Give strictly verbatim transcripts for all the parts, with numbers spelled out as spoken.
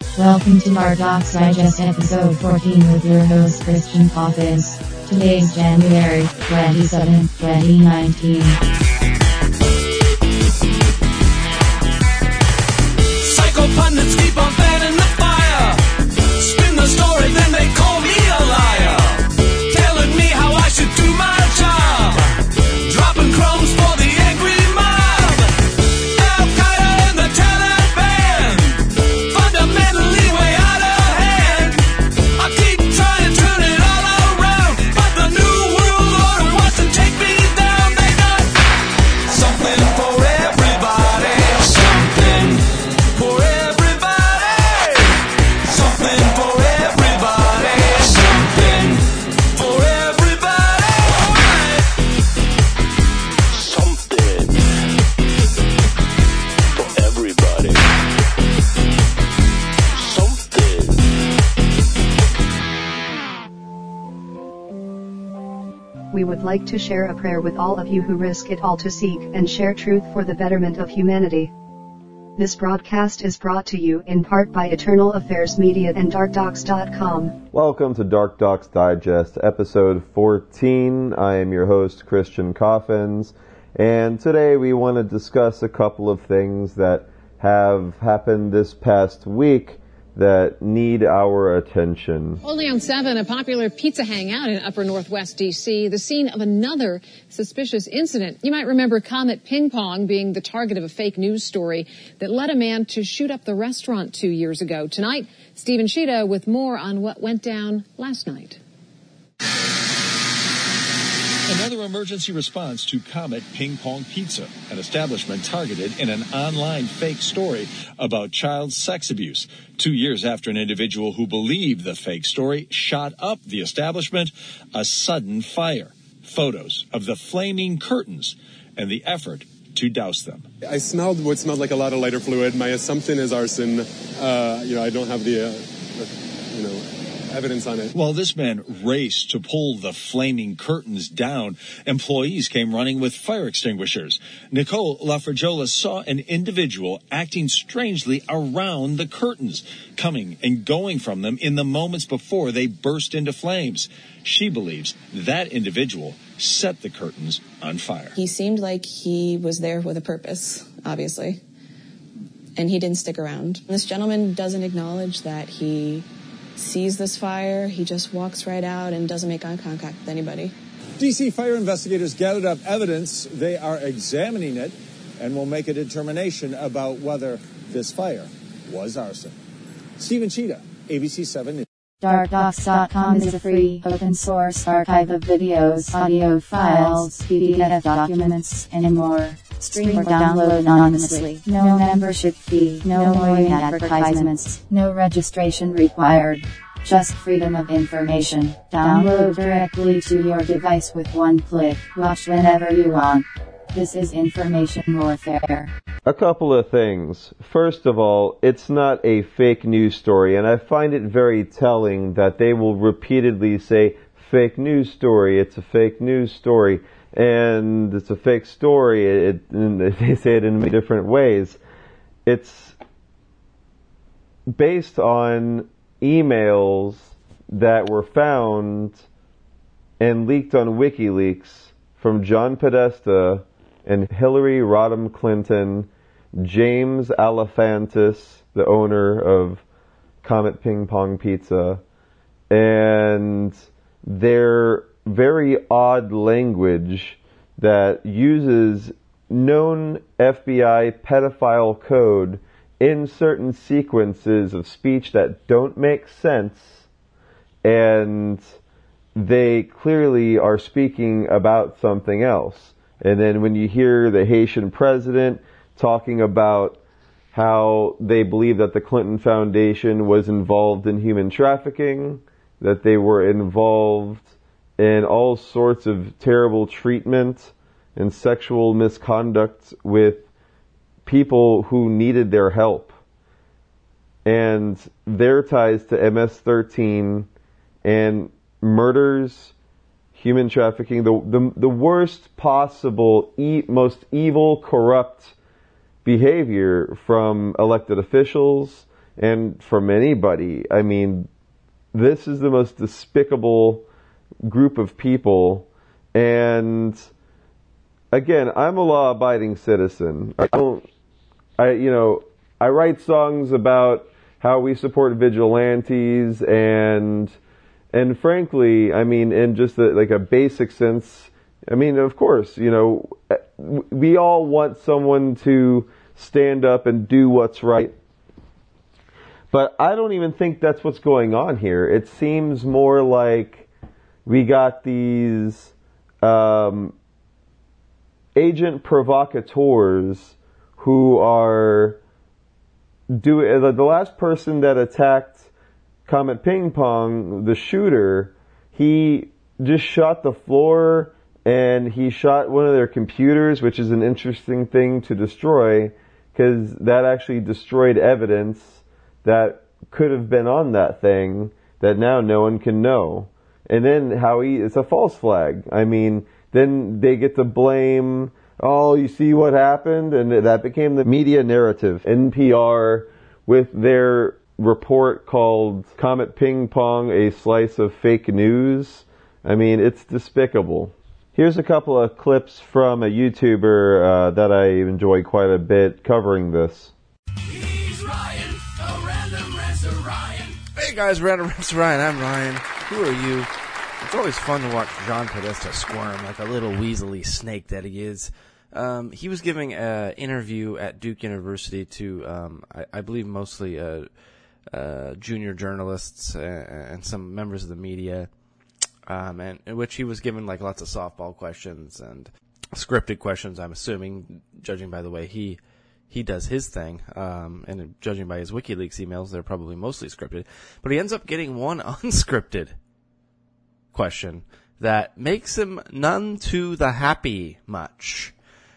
Welcome to Dark Docs Digest episode fourteen with your host Christian Coffins. Today's January twenty-seventh, twenty nineteen. Psycho pundits keep on fanning the fire. Spin the story, then they call me a liar. Telling me how I should do my job. Dropping crumbs for the angry mob. Al-Qaeda and the Taliban. Fundamentally way out of hand. I keep trying to turn it all around. But the new world order wants to take me down. They got something for everybody. Something for everybody. Something for everybody. Something for everybody. Something for everybody. Something. We would like to share a prayer with all of you who risk it all to seek and share truth for the betterment of humanity. This broadcast is brought to you in part by Eternal Affairs Media and dark docs dot com. Welcome to Dark Docs Digest, episode fourteen. I am your host, Christian Coffins, and today we want to discuss a couple of things that have happened this past week that need our attention. Only on seven, a popular pizza hangout in upper northwest D C, the scene of another suspicious incident. You might remember Comet Ping Pong being the target of a fake news story that led a man to shoot up the restaurant two years ago. Tonight, Stephen Sheeta with more on what went down last night. Another emergency response to Comet Ping Pong Pizza, an establishment targeted in an online fake story about child sex abuse. Two years after an individual who believed the fake story shot up the establishment, a sudden fire. Photos of the flaming curtains and the effort to douse them. I smelled what smelled like a lot of lighter fluid. My assumption is arson. Uh, you know, I don't have the, uh, the you know, evidence on it. While this man raced to pull the flaming curtains down, employees came running with fire extinguishers. Nicole LaFrajola saw an individual acting strangely around the curtains, coming and going from them in the moments before they burst into flames. She believes that individual set the curtains on fire. He seemed like he was there with a purpose, obviously, and he didn't stick around. This gentleman doesn't acknowledge that he sees this fire. He just walks right out and doesn't make eye contact with anybody. D C fire investigators gathered up evidence. They are examining it and will make a determination about whether this fire was arson. Stephen Sheeta, A B C seven News. dark docs dot com is a free, open-source archive of videos, audio files, P D F documents, and more. Stream or download anonymously. No membership fee, no annoying advertisements, no registration required. Just freedom of information. Download directly to your device with one click. Watch whenever you want. This is information warfare. A couple of things. First of all, it's not a fake news story, and I find it very telling that they will repeatedly say, fake news story, it's a fake news story, and it's a fake story. It, and they say it in many different ways. It's based on emails that were found and leaked on WikiLeaks from John Podesta and Hillary Rodham Clinton, James Alefantis, the owner of Comet Ping Pong Pizza, and their very odd language that uses known F B I pedophile code in certain sequences of speech that don't make sense, and they clearly are speaking about something else. And then when you hear the Haitian president talking about how they believe that the Clinton Foundation was involved in human trafficking, that they were involved in all sorts of terrible treatment and sexual misconduct with people who needed their help, and their ties to M S thirteen and murders, human trafficking, the the, the worst possible, e- most evil, corrupt behavior from elected officials and from anybody. I mean, this is the most despicable group of people. And again, I'm a law-abiding citizen. I don't, I, you know, I write songs about how we support vigilantes, and, and frankly, I mean, in just a, like a basic sense, I mean, of course, you know, we all want someone to stand up and do what's right. But I don't even think that's what's going on here. It seems more like we got these um, agent provocateurs who are doing. The last person that attacked Comet Ping Pong, the shooter, he just shot the floor. And he shot one of their computers, which is an interesting thing to destroy, because that actually destroyed evidence that could have been on that thing that now no one can know. And then how he, it's a false flag. I mean, then they get to blame, oh, you see what happened? And that became the media narrative. N P R, with their report called Comet Ping Pong, a slice of fake news. I mean, it's despicable. Here's a couple of clips from a YouTuber uh, that I enjoy quite a bit covering this. He's Ryan, a random rancer Ryan. Hey guys, Random Rancer Ryan, I'm Ryan. Who are you? It's always fun to watch John Podesta squirm like a little weaselly snake that he is. Um, he was giving an interview at Duke University to, um, I, I believe, mostly uh, uh, junior journalists and, and some members of the media. Um, and in which he was given like lots of softball questions and scripted questions, I'm assuming, judging by the way he he does his thing, um, and judging by his WikiLeaks emails, they're probably mostly scripted. But he ends up getting one unscripted question that makes him none to the happy much.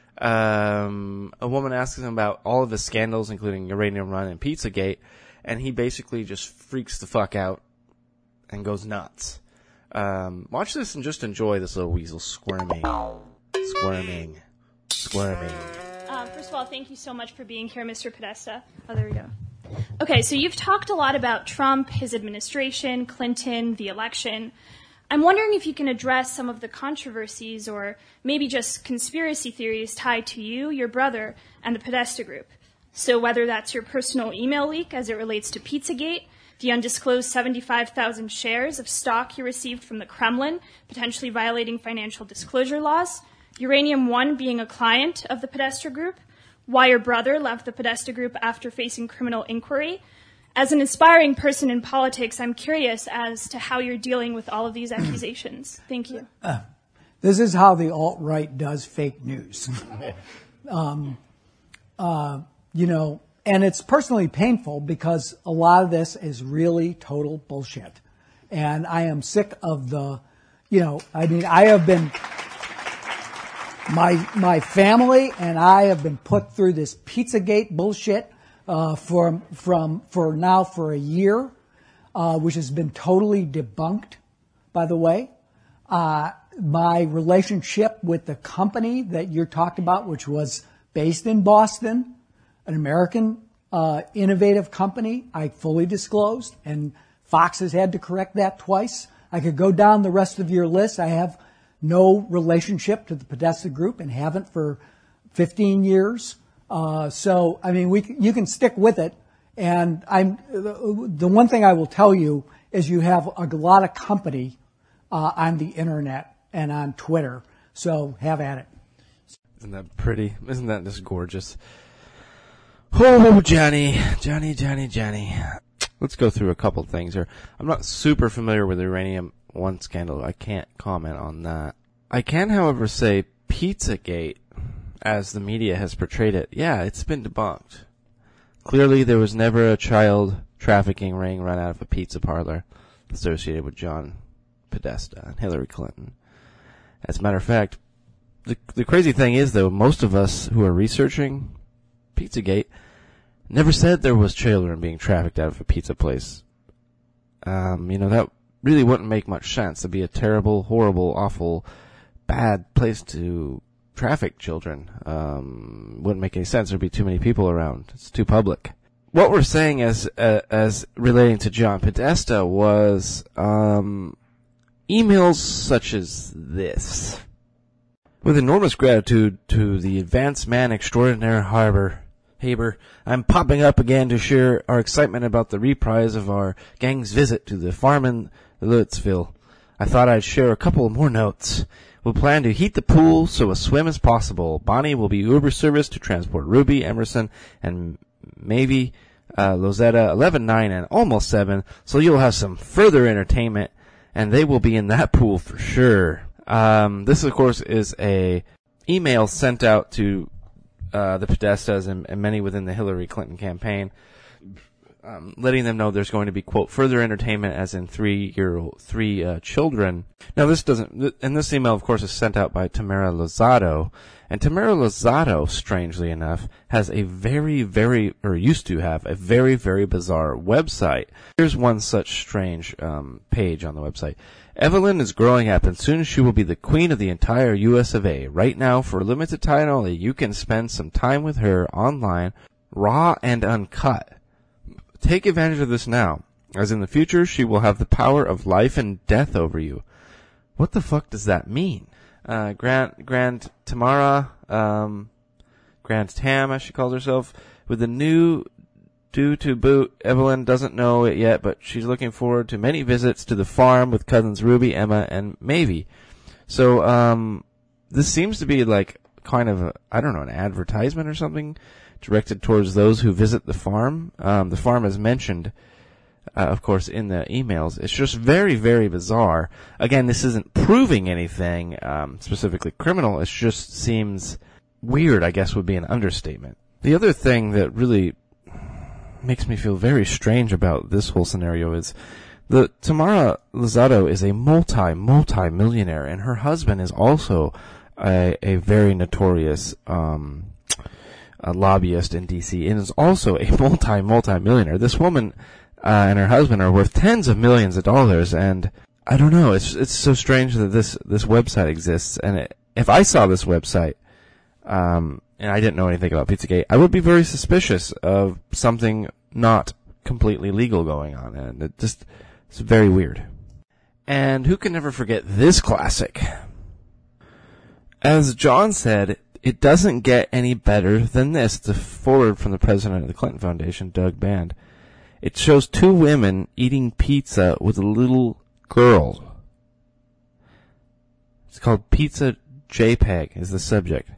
Um, a woman asks him about all of his scandals, including Uranium Run and Pizzagate, and he basically just freaks the fuck out and goes nuts. Um, watch this and just enjoy this little weasel squirming, squirming, squirming. Uh, first of all, thank you so much for being here, Mister Podesta. Oh, there we go. Okay, so you've talked a lot about Trump, his administration, Clinton, the election. I'm wondering if you can address some of the controversies or maybe just conspiracy theories tied to you, your brother, and the Podesta Group. So whether that's your personal email leak as it relates to Pizzagate, the undisclosed seventy-five thousand shares of stock you received from the Kremlin, potentially violating financial disclosure laws, Uranium One being a client of the Podesta Group, why your brother left the Podesta Group after facing criminal inquiry. As an aspiring person in politics, I'm curious as to how you're dealing with all of these accusations. Thank you. Uh, this is how the alt-right does fake news. um, uh, you know, and it's personally painful because a lot of this is really total bullshit. And I am sick of the, you know, I mean, I have been, my my family and I have been put through this Pizzagate bullshit uh, for, from, for now for a year, uh, which has been totally debunked, by the way. Uh, my relationship with the company that you're talking about, which was based in Boston, an American uh, innovative company, I fully disclosed, and Fox has had to correct that twice. I could go down the rest of your list. I have no relationship to the Podesta Group and haven't for fifteen years. Uh, so, I mean, we you can stick with it. And I'm the one thing I will tell you is you have a lot of company uh, on the internet and on Twitter. So have at it. Isn't that pretty? Isn't that just gorgeous? Oh, Johnny, Johnny, Johnny, Johnny. Let's go through a couple things here. I'm not super familiar with the Uranium One scandal. I can't comment on that. I can, however, say Pizzagate, as the media has portrayed it, yeah, it's been debunked. Clearly, there was never a child trafficking ring run out of a pizza parlor associated with John Podesta and Hillary Clinton. As a matter of fact, the the crazy thing is, though, most of us who are researching Pizzagate never said there was children being trafficked out of a pizza place. Um, you know, that really wouldn't make much sense. It'd be a terrible, horrible, awful, bad place to traffic children. Um, wouldn't make any sense. There'd be too many people around. It's too public. what we're saying as uh, as relating to John Podesta was um, emails such as this. With enormous gratitude to the advanced man extraordinaire Haber, Haber, I'm popping up again to share our excitement about the reprise of our gang's visit to the farm in Louisville. I thought I'd share a couple more notes. We'll plan to heat the pool so a swim is possible. Bonnie will be Uber service to transport Ruby, Emerson, and maybe uh, Lozetta eleven, nine, and almost seven, so you'll have some further entertainment, and they will be in that pool for sure. Um, this, of course, is a email sent out to uh, the Podestas and, and many within the Hillary Clinton campaign, um, letting them know there's going to be, quote, further entertainment as in three year three uh, children. Now, this doesn't, and this email, of course, is sent out by Tamara Lozado, and Tamara Lozado, strangely enough, has a very, very, or used to have a very, very bizarre website. Here's one such strange um, page on the website. Evelyn is growing up, and soon she will be the queen of the entire U S of A. Right now, for a limited time only, you can spend some time with her online, raw and uncut. Take advantage of this now, as in the future she will have the power of life and death over you. What the fuck does that mean? Uh, Grand, Grand Tamara, um, Grand Tam, as she calls herself, with the new due to boot. Evelyn doesn't know it yet, but she's looking forward to many visits to the farm with cousins Ruby, Emma, and Mavie. So, um, this seems to be like kind of a, I don't know, an advertisement or something directed towards those who visit the farm. Um, the farm is mentioned, uh, of course, in the emails. It's just very, very bizarre. Again, this isn't proving anything, um, specifically criminal. It just seems weird, I guess would be an understatement. The other thing that really makes me feel very strange about this whole scenario is the Tamara Lozado is a multi, multi-millionaire, and her husband is also a, a very notorious, um, a lobbyist in D C, and is also a multi, multi-millionaire. This woman, uh, and her husband are worth tens of millions of dollars, and I don't know, it's, it's so strange that this, this website exists, and it, if I saw this website, um, and I didn't know anything about Pizzagate, I would be very suspicious of something not completely legal going on, and it just, it's very weird. And who can never forget this classic? As John said, it doesn't get any better than this. It's a forward from the president of the Clinton Foundation, Doug Band. It shows two women eating pizza with a little girl. It's called Pizza JPEG is the subject.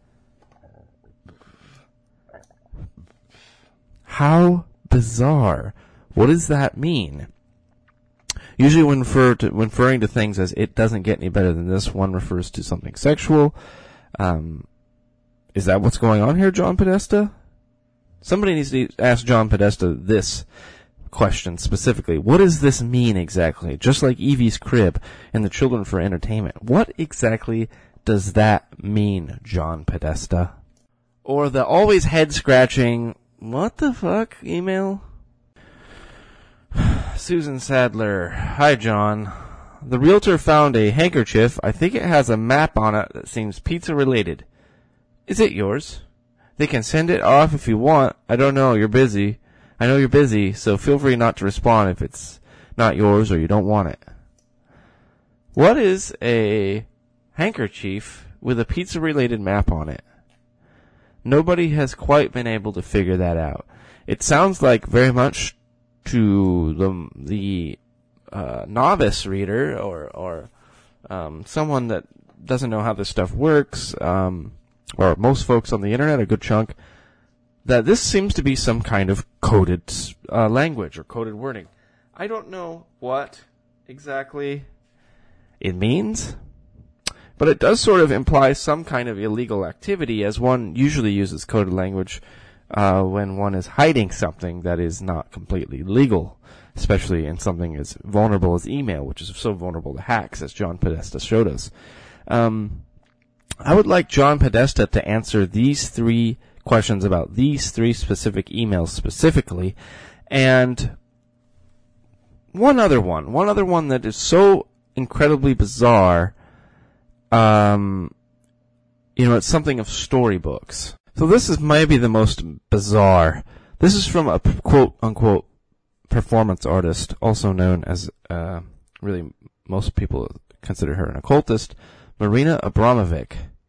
How bizarre. What does that mean? Usually when, refer to, when referring to things as it doesn't get any better than this, one refers to something sexual. Um, is that what's going on here, John Podesta? Somebody needs to ask John Podesta this question specifically. What does this mean exactly? Just like Evie's Crib and the Children for Entertainment. What exactly does that mean, John Podesta? Or the always head-scratching, what the fuck email? Susan Sadler. Hi, John. The realtor found a handkerchief. I think it has a map on it that seems pizza-related. Is it yours? They can send it off if you want. I don't know. You're busy. I know you're busy, so feel free not to respond if it's not yours or you don't want it. What is a handkerchief with a pizza-related map on it? Nobody has quite been able to figure that out. It sounds like very much to the the uh, novice reader or or um, someone that doesn't know how this stuff works, um, or most folks on the internet, a good chunk, that this seems to be some kind of coded uh, language or coded wording. I don't know what exactly it means, but it does sort of imply some kind of illegal activity, as one usually uses coded language uh, when one is hiding something that is not completely legal, especially in something as vulnerable as email, which is so vulnerable to hacks, as John Podesta showed us. Um, I would like John Podesta to answer these three questions about these three specific emails specifically, and one other one, one other one that is so incredibly bizarre. Um, you know, it's something of storybooks. So this is maybe the most bizarre, This is from a quote-unquote performance artist, also known as, uh, really, most people consider her an occultist, Marina Abramovic,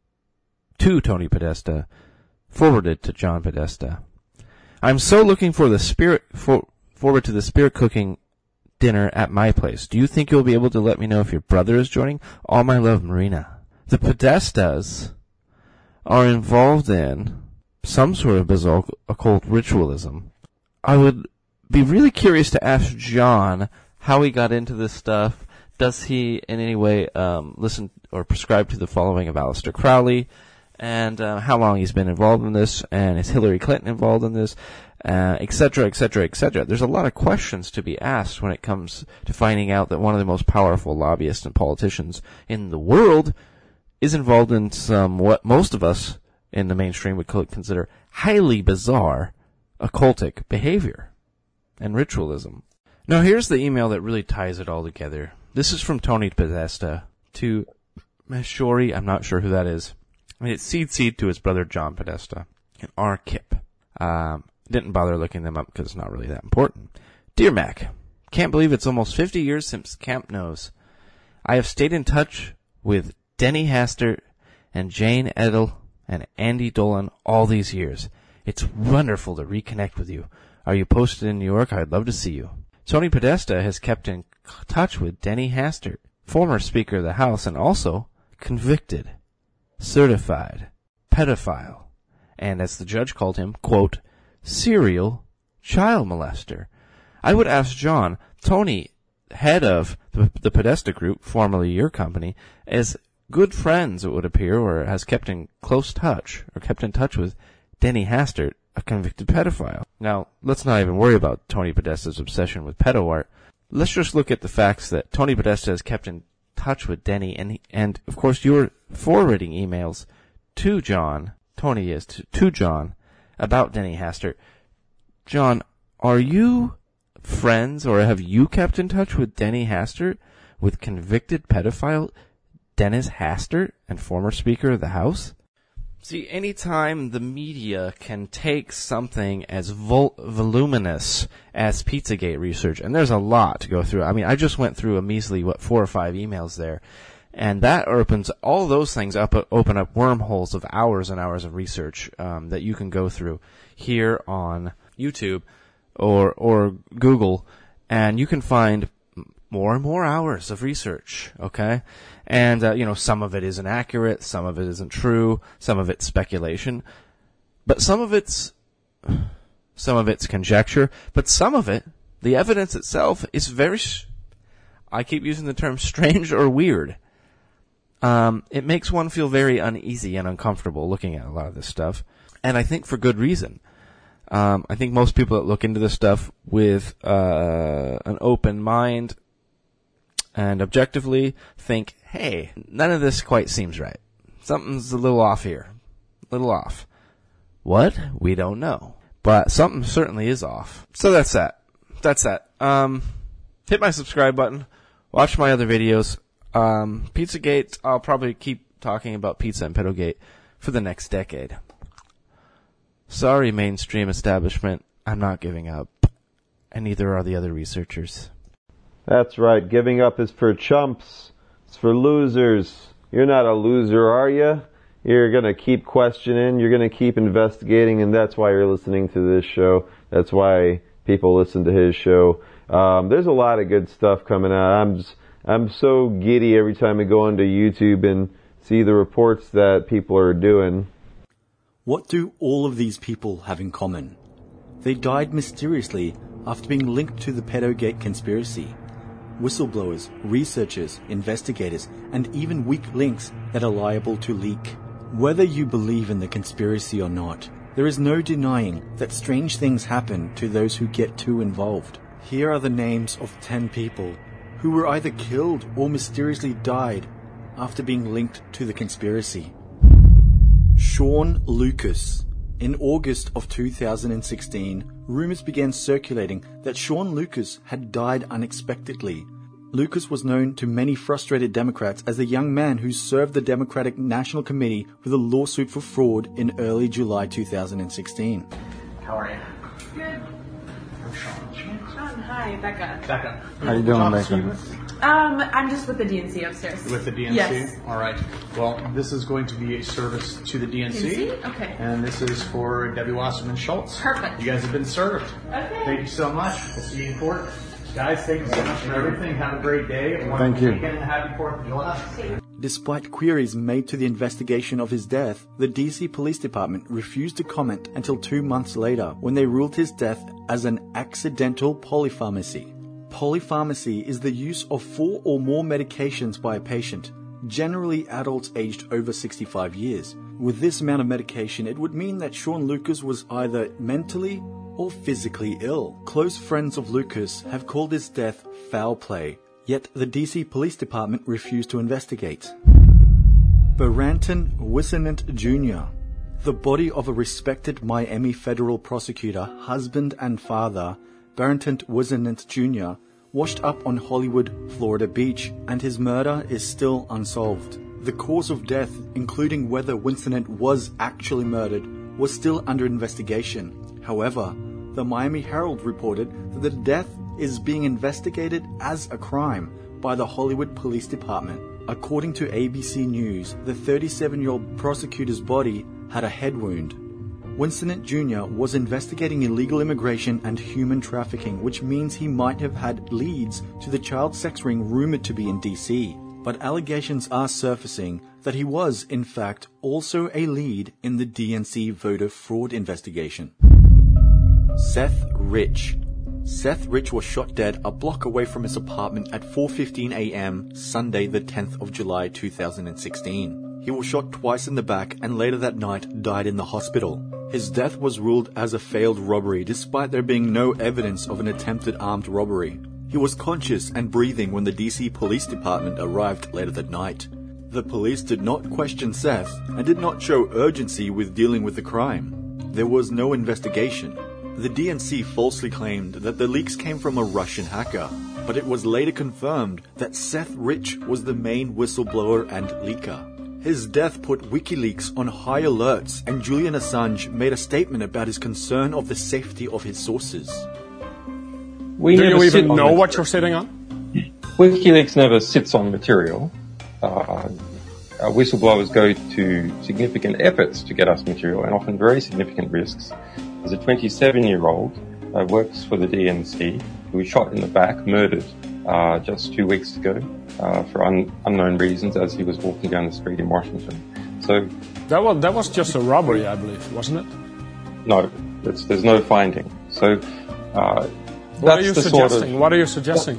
to Tony Podesta, forwarded to John Podesta. I'm so looking for the spirit for, forward to the spirit cooking dinner at my place. Do you think you'll be able to let me know if your brother is joining? All my love, Marina. The Podestas are involved in some sort of bizarre occult ritualism. I would be really curious to ask John how he got into this stuff. Does he in any way um, listen or prescribe to the following of Aleister Crowley? And uh, how long he's been involved in this, and is Hillary Clinton involved in this, uh, et cetera, et cetera, et cetera. There's a lot of questions to be asked when it comes to finding out that one of the most powerful lobbyists and politicians in the world is involved in some, what most of us in the mainstream would consider highly bizarre occultic behavior and ritualism. Now here's the email that really ties it all together. This is from Tony Podesta to Meshori, I'm not sure who that is. And it's Seed Seed to his brother John Podesta and R. Kip. Um, didn't bother looking them up because it's not really that important. Dear Mac, can't believe it's almost fifty years since Camp Knows. I have stayed in touch with Denny Hastert and Jane Edel and Andy Dolan all these years. It's wonderful to reconnect with you. Are you posted in New York? I'd love to see you. Tony Podesta has kept in touch with Denny Hastert, former Speaker of the House and also convicted, certified pedophile, and as the judge called him, quote, serial child molester. I would ask John, Tony, head of the, the Podesta Group, formerly your company, is good friends, it would appear, or has kept in close touch, or kept in touch with Denny Hastert, a convicted pedophile. Now, let's not even worry about Tony Podesta's obsession with pedo art. Let's just look at the facts that Tony Podesta has kept in touch with Denny, and, and of course, you're forwarding emails to John, Tony is, to, to John, about Denny Hastert. John, are you friends, or have you kept in touch with Denny Hastert, with convicted pedophile Dennis Hastert, and former Speaker of the House? See, anytime the media can take something as vol- voluminous as Pizzagate research, and there's a lot to go through. I mean, I just went through a measly, what, four or five emails there, and that opens, all those things up, open up wormholes of hours and hours of research um, that you can go through here on YouTube or or Google, and you can find more and more hours of research, okay? And, uh, you know, some of it isn't accurate, some of it isn't true, some of it's speculation, but some of it's, some of it's conjecture, but some of it, the evidence itself, is very, I keep using the term strange or weird. Um, it makes one feel very uneasy and uncomfortable looking at a lot of this stuff, and I think for good reason. Um, I think most people that look into this stuff with, uh, an open mind and objectively think, hey, none of this quite seems right. Something's a little off here. A little off. What? We don't know. But something certainly is off. So that's that. That's that. Um, hit my subscribe button. Watch my other videos. Um, Pizzagate, I'll probably keep talking about pizza and pedogate for the next decade. Sorry, mainstream establishment. I'm not giving up. And neither are the other researchers. That's right. Giving up is for chumps. It's for losers. You're not a loser, are you? You're going to keep questioning. You're going to keep investigating, and that's why you're listening to this show. That's why people listen to his show. Um, there's a lot of good stuff coming out. I'm just, I'm so giddy every time I go onto YouTube and see the reports that people are doing. What do all of these people have in common? They died mysteriously after being linked to the Pedogate conspiracy. Whistleblowers, researchers, investigators, and even weak links that are liable to leak. Whether you believe in the conspiracy or not, there is no denying that strange things happen to those who get too involved. Here are the names of ten people who were either killed or mysteriously died after being linked to the conspiracy. Sean Lucas. In August of two thousand sixteen, rumors began circulating that Sean Lucas had died unexpectedly. Lucas was known to many frustrated Democrats as a young man who served the Democratic National Committee with a lawsuit for fraud in early July two thousand sixteen. How are you? Good. I'm Sean Schmidt. Sean, hi, Becca. Becca. How you doing, Becca? Um, I'm just with the D N C upstairs. With the D N C? Yes. All right. Well, this is going to be a service to the D N C. D N C? Okay. And this is for Debbie Wasserman Schultz. Perfect. You guys have been served. Okay. Thank you so much. We'll see you in court. Guys, thank you so much for everything. Have a great day. A Thank you. Weekend and a happy fourth of July. Despite queries made to the investigation of his death, the D C Police Department refused to comment until two months later when they ruled his death as an accidental polypharmacy. Polypharmacy is the use of four or more medications by a patient, generally adults aged over sixty-five years. With this amount of medication, it would mean that Sean Lucas was either mentally or physically ill. Close friends of Lucas have called his death foul play, yet the D C Police Department refused to investigate. Barrington Whisenant Junior The body of a respected Miami federal prosecutor, husband and father, Barrington Whisenant Junior, washed up on Hollywood, Florida Beach, and his murder is still unsolved. The cause of death, including whether Whisenant was actually murdered, was still under investigation. However, the Miami Herald reported that the death is being investigated as a crime by the Hollywood Police Department. According to A B C News, the thirty-seven-year-old prosecutor's body had a head wound. Whisenant Junior was investigating illegal immigration and human trafficking, which means he might have had leads to the child sex ring rumored to be in D C. But allegations are surfacing that he was, in fact, also a lead in the D N C voter fraud investigation. Seth Rich. Seth Rich was shot dead a block away from his apartment at four fifteen a.m. Sunday the tenth of July two thousand sixteen. He was shot twice in the back and later that night died in the hospital. His death was ruled as a failed robbery despite there being no evidence of an attempted armed robbery. He was conscious and breathing when the D C Police Department arrived later that night. The police did not question Seth and did not show urgency with dealing with the crime. There was no investigation. The D N C falsely claimed that the leaks came from a Russian hacker, but it was later confirmed that Seth Rich was the main whistleblower and leaker. His death put WikiLeaks on high alerts, and Julian Assange made a statement about his concern of the safety of his sources. We Do you even know on what you're sitting on? WikiLeaks never sits on material. Uh, uh, whistleblowers go to significant efforts to get us material, and often very significant risks. There's a twenty-seven-year-old uh, works for the D N C who was shot in the back, murdered uh, just two weeks ago uh, for un- unknown reasons as he was walking down the street in Washington. So that was that was just a robbery, I believe, wasn't it? No, it's, there's no finding. So uh, what that's are you the suggesting? sort of, what are you suggesting?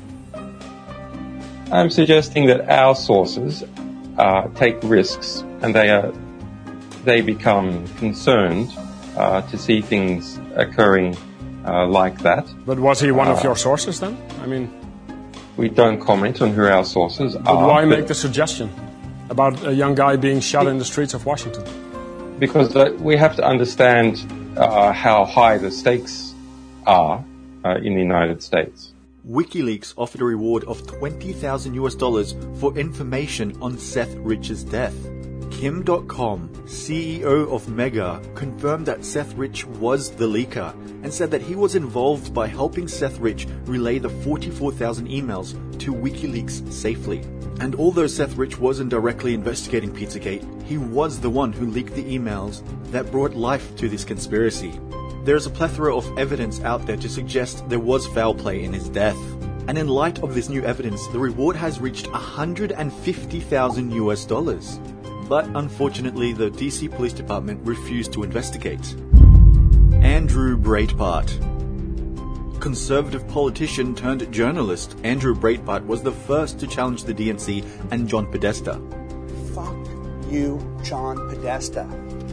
I'm suggesting that our sources uh, take risks, and they are they become concerned uh, to see things occurring uh, like that. But was he one uh, of your sources then? I mean, we don't comment on who our sources but are. why but make the suggestion about a young guy being shot in the streets of Washington? Because uh, we have to understand uh, how high the stakes are uh, in the United States. WikiLeaks offered a reward of twenty thousand U S dollars for information on Seth Rich's death. Kim dot com, C E O of Mega, confirmed that Seth Rich was the leaker and said that he was involved by helping Seth Rich relay the forty-four thousand emails to WikiLeaks safely. And although Seth Rich wasn't directly investigating Pizzagate, he was the one who leaked the emails that brought life to this conspiracy. There is a plethora of evidence out there to suggest there was foul play in his death. And in light of this new evidence, the reward has reached one hundred fifty thousand U S dollars. But unfortunately, the D C Police Department refused to investigate. Andrew Breitbart. Conservative politician turned journalist Andrew Breitbart was the first to challenge the D N C and John Podesta. Fuck you, John Podesta.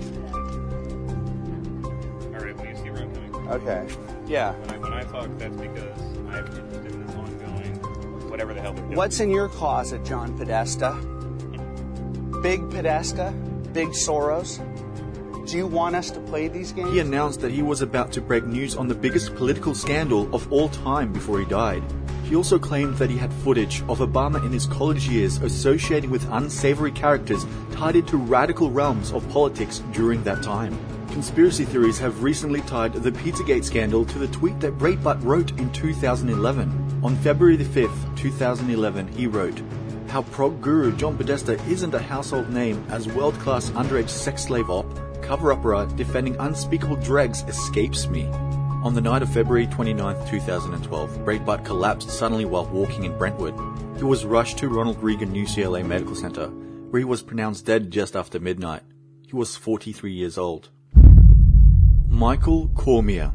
Alright, well, you see where I'm coming from. Okay. Yeah. When I, when I talk, that's because I'm interested in this ongoing, whatever the hell they're doing. What's in your closet, John Podesta? Big Podesta? Big Soros? Do you want us to play these games? He announced that he was about to break news on the biggest political scandal of all time before he died. He also claimed that he had footage of Obama in his college years associating with unsavory characters tied into radical realms of politics during that time. Conspiracy theories have recently tied the Pizzagate scandal to the tweet that Breitbart wrote in two thousand eleven. On February the fifth, two thousand eleven, he wrote, "How prog guru John Podesta isn't a household name as world-class underage sex slave op, cover-upper defending unspeakable dregs escapes me." On the night of February twenty-ninth, two thousand twelve, Breitbart collapsed suddenly while walking in Brentwood. He was rushed to Ronald Reagan U C L A Medical Center, where he was pronounced dead just after midnight. He was forty-three years old. Michael Cormier.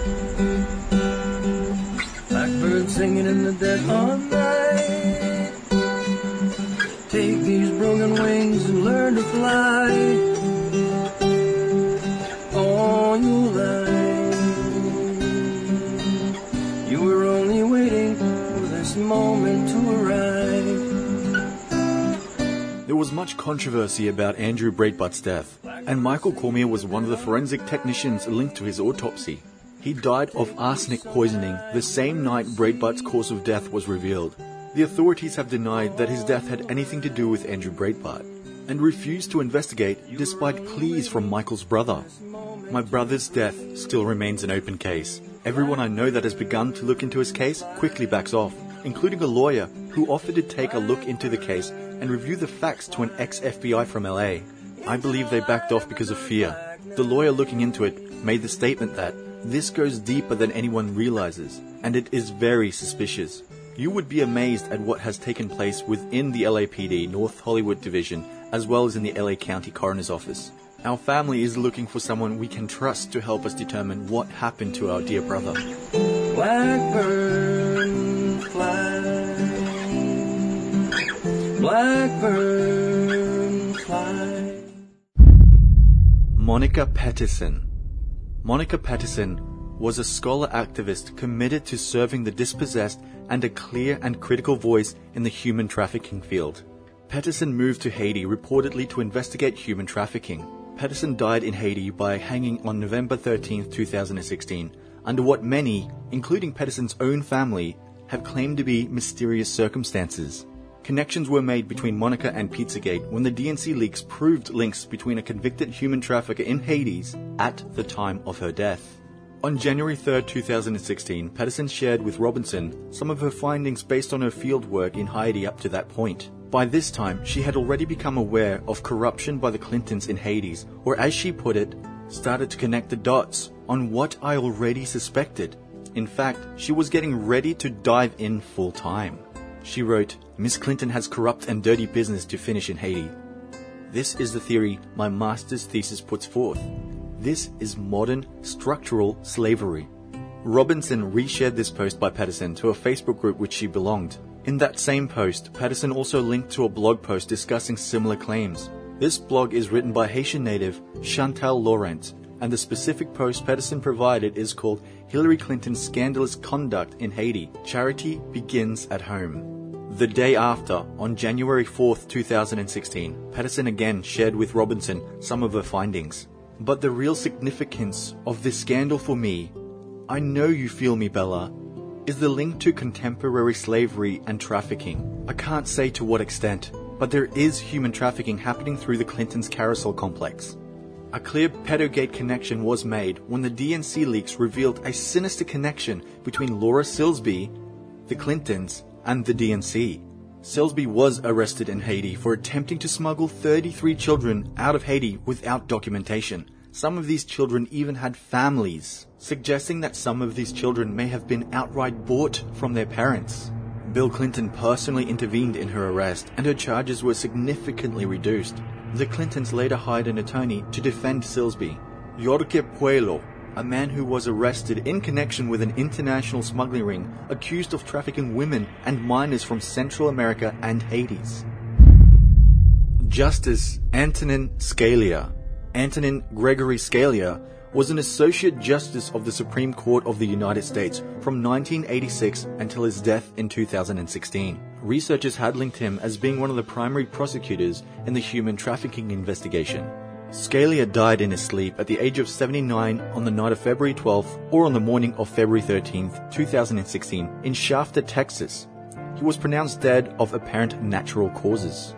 Blackbird singing in the dead of night. Take these broken wings and learn to fly. All your life, you were only waiting for this moment to arrive. There was much controversy about Andrew Breitbart's death, and Michael Cormier was one of the forensic technicians linked to his autopsy. He died of arsenic poisoning the same night Breitbart's cause of death was revealed. The authorities have denied that his death had anything to do with Andrew Breitbart, and refused to investigate despite pleas from Michael's brother. My brother's death still remains an open case. Everyone I know that has begun to look into his case quickly backs off, including a lawyer who offered to take a look into the case and review the facts to an ex-F B I from L A. I believe they backed off because of fear. The lawyer looking into it made the statement that this goes deeper than anyone realizes, and it is very suspicious. You would be amazed at what has taken place within the L A P D North Hollywood Division, as well as in the L A County Coroner's Office. Our family is looking for someone we can trust to help us determine what happened to our dear brother. Blackbird fly, blackbird fly. Monica Peterson. Monica Peterson was a scholar activist committed to serving the dispossessed and a clear and critical voice in the human trafficking field. Peterson moved to Haiti reportedly to investigate human trafficking. Peterson died in Haiti by hanging on November thirteenth, two thousand sixteen, under what many, including Peterson's own family, have claimed to be mysterious circumstances. Connections were made between Monica and Pizzagate when the D N C leaks proved links between a convicted human trafficker in Hades at the time of her death. On January third, two thousand sixteen, Peterson shared with Robinson some of her findings based on her fieldwork in Haiti up to that point. By this time, she had already become aware of corruption by the Clintons in Hades, or as she put it, started to connect the dots on what I already suspected. In fact, she was getting ready to dive in full time. She wrote, "Miss Clinton has corrupt and dirty business to finish in Haiti. This is the theory my master's thesis puts forth. This is modern structural slavery." Robinson reshared this post by Peterson to a Facebook group which she belonged. In that same post, Peterson also linked to a blog post discussing similar claims. This blog is written by Haitian native Chantal Laurent, and the specific post Peterson provided is called Hillary Clinton's Scandalous Conduct in Haiti. Charity Begins at Home. The day after, on January fourth, two thousand sixteen, Peterson again shared with Robinson some of her findings. But the real significance of this scandal for me, I know you feel me, Bella, is the link to contemporary slavery and trafficking. I can't say to what extent, but there is human trafficking happening through the Clintons' carousel complex. A clear pedogate connection was made when the D N C leaks revealed a sinister connection between Laura Silsby, the Clintons, and the D N C. Silsby was arrested in Haiti for attempting to smuggle thirty-three children out of Haiti without documentation. Some of these children even had families, suggesting that some of these children may have been outright bought from their parents. Bill Clinton personally intervened in her arrest, and her charges were significantly reduced. The Clintons later hired an attorney to defend Silsby. Jorge Puelo, a man who was arrested in connection with an international smuggling ring accused of trafficking women and minors from Central America and Hades. Justice Antonin Scalia. Antonin Gregory Scalia was an Associate Justice of the Supreme Court of the United States from nineteen eighty-six until his death in two thousand sixteen. Researchers had linked him as being one of the primary prosecutors in the human trafficking investigation. Scalia died in his sleep at the age of seventy-nine on the night of February twelfth or on the morning of February thirteenth, two thousand sixteen in Shafter, Texas. He was pronounced dead of apparent natural causes.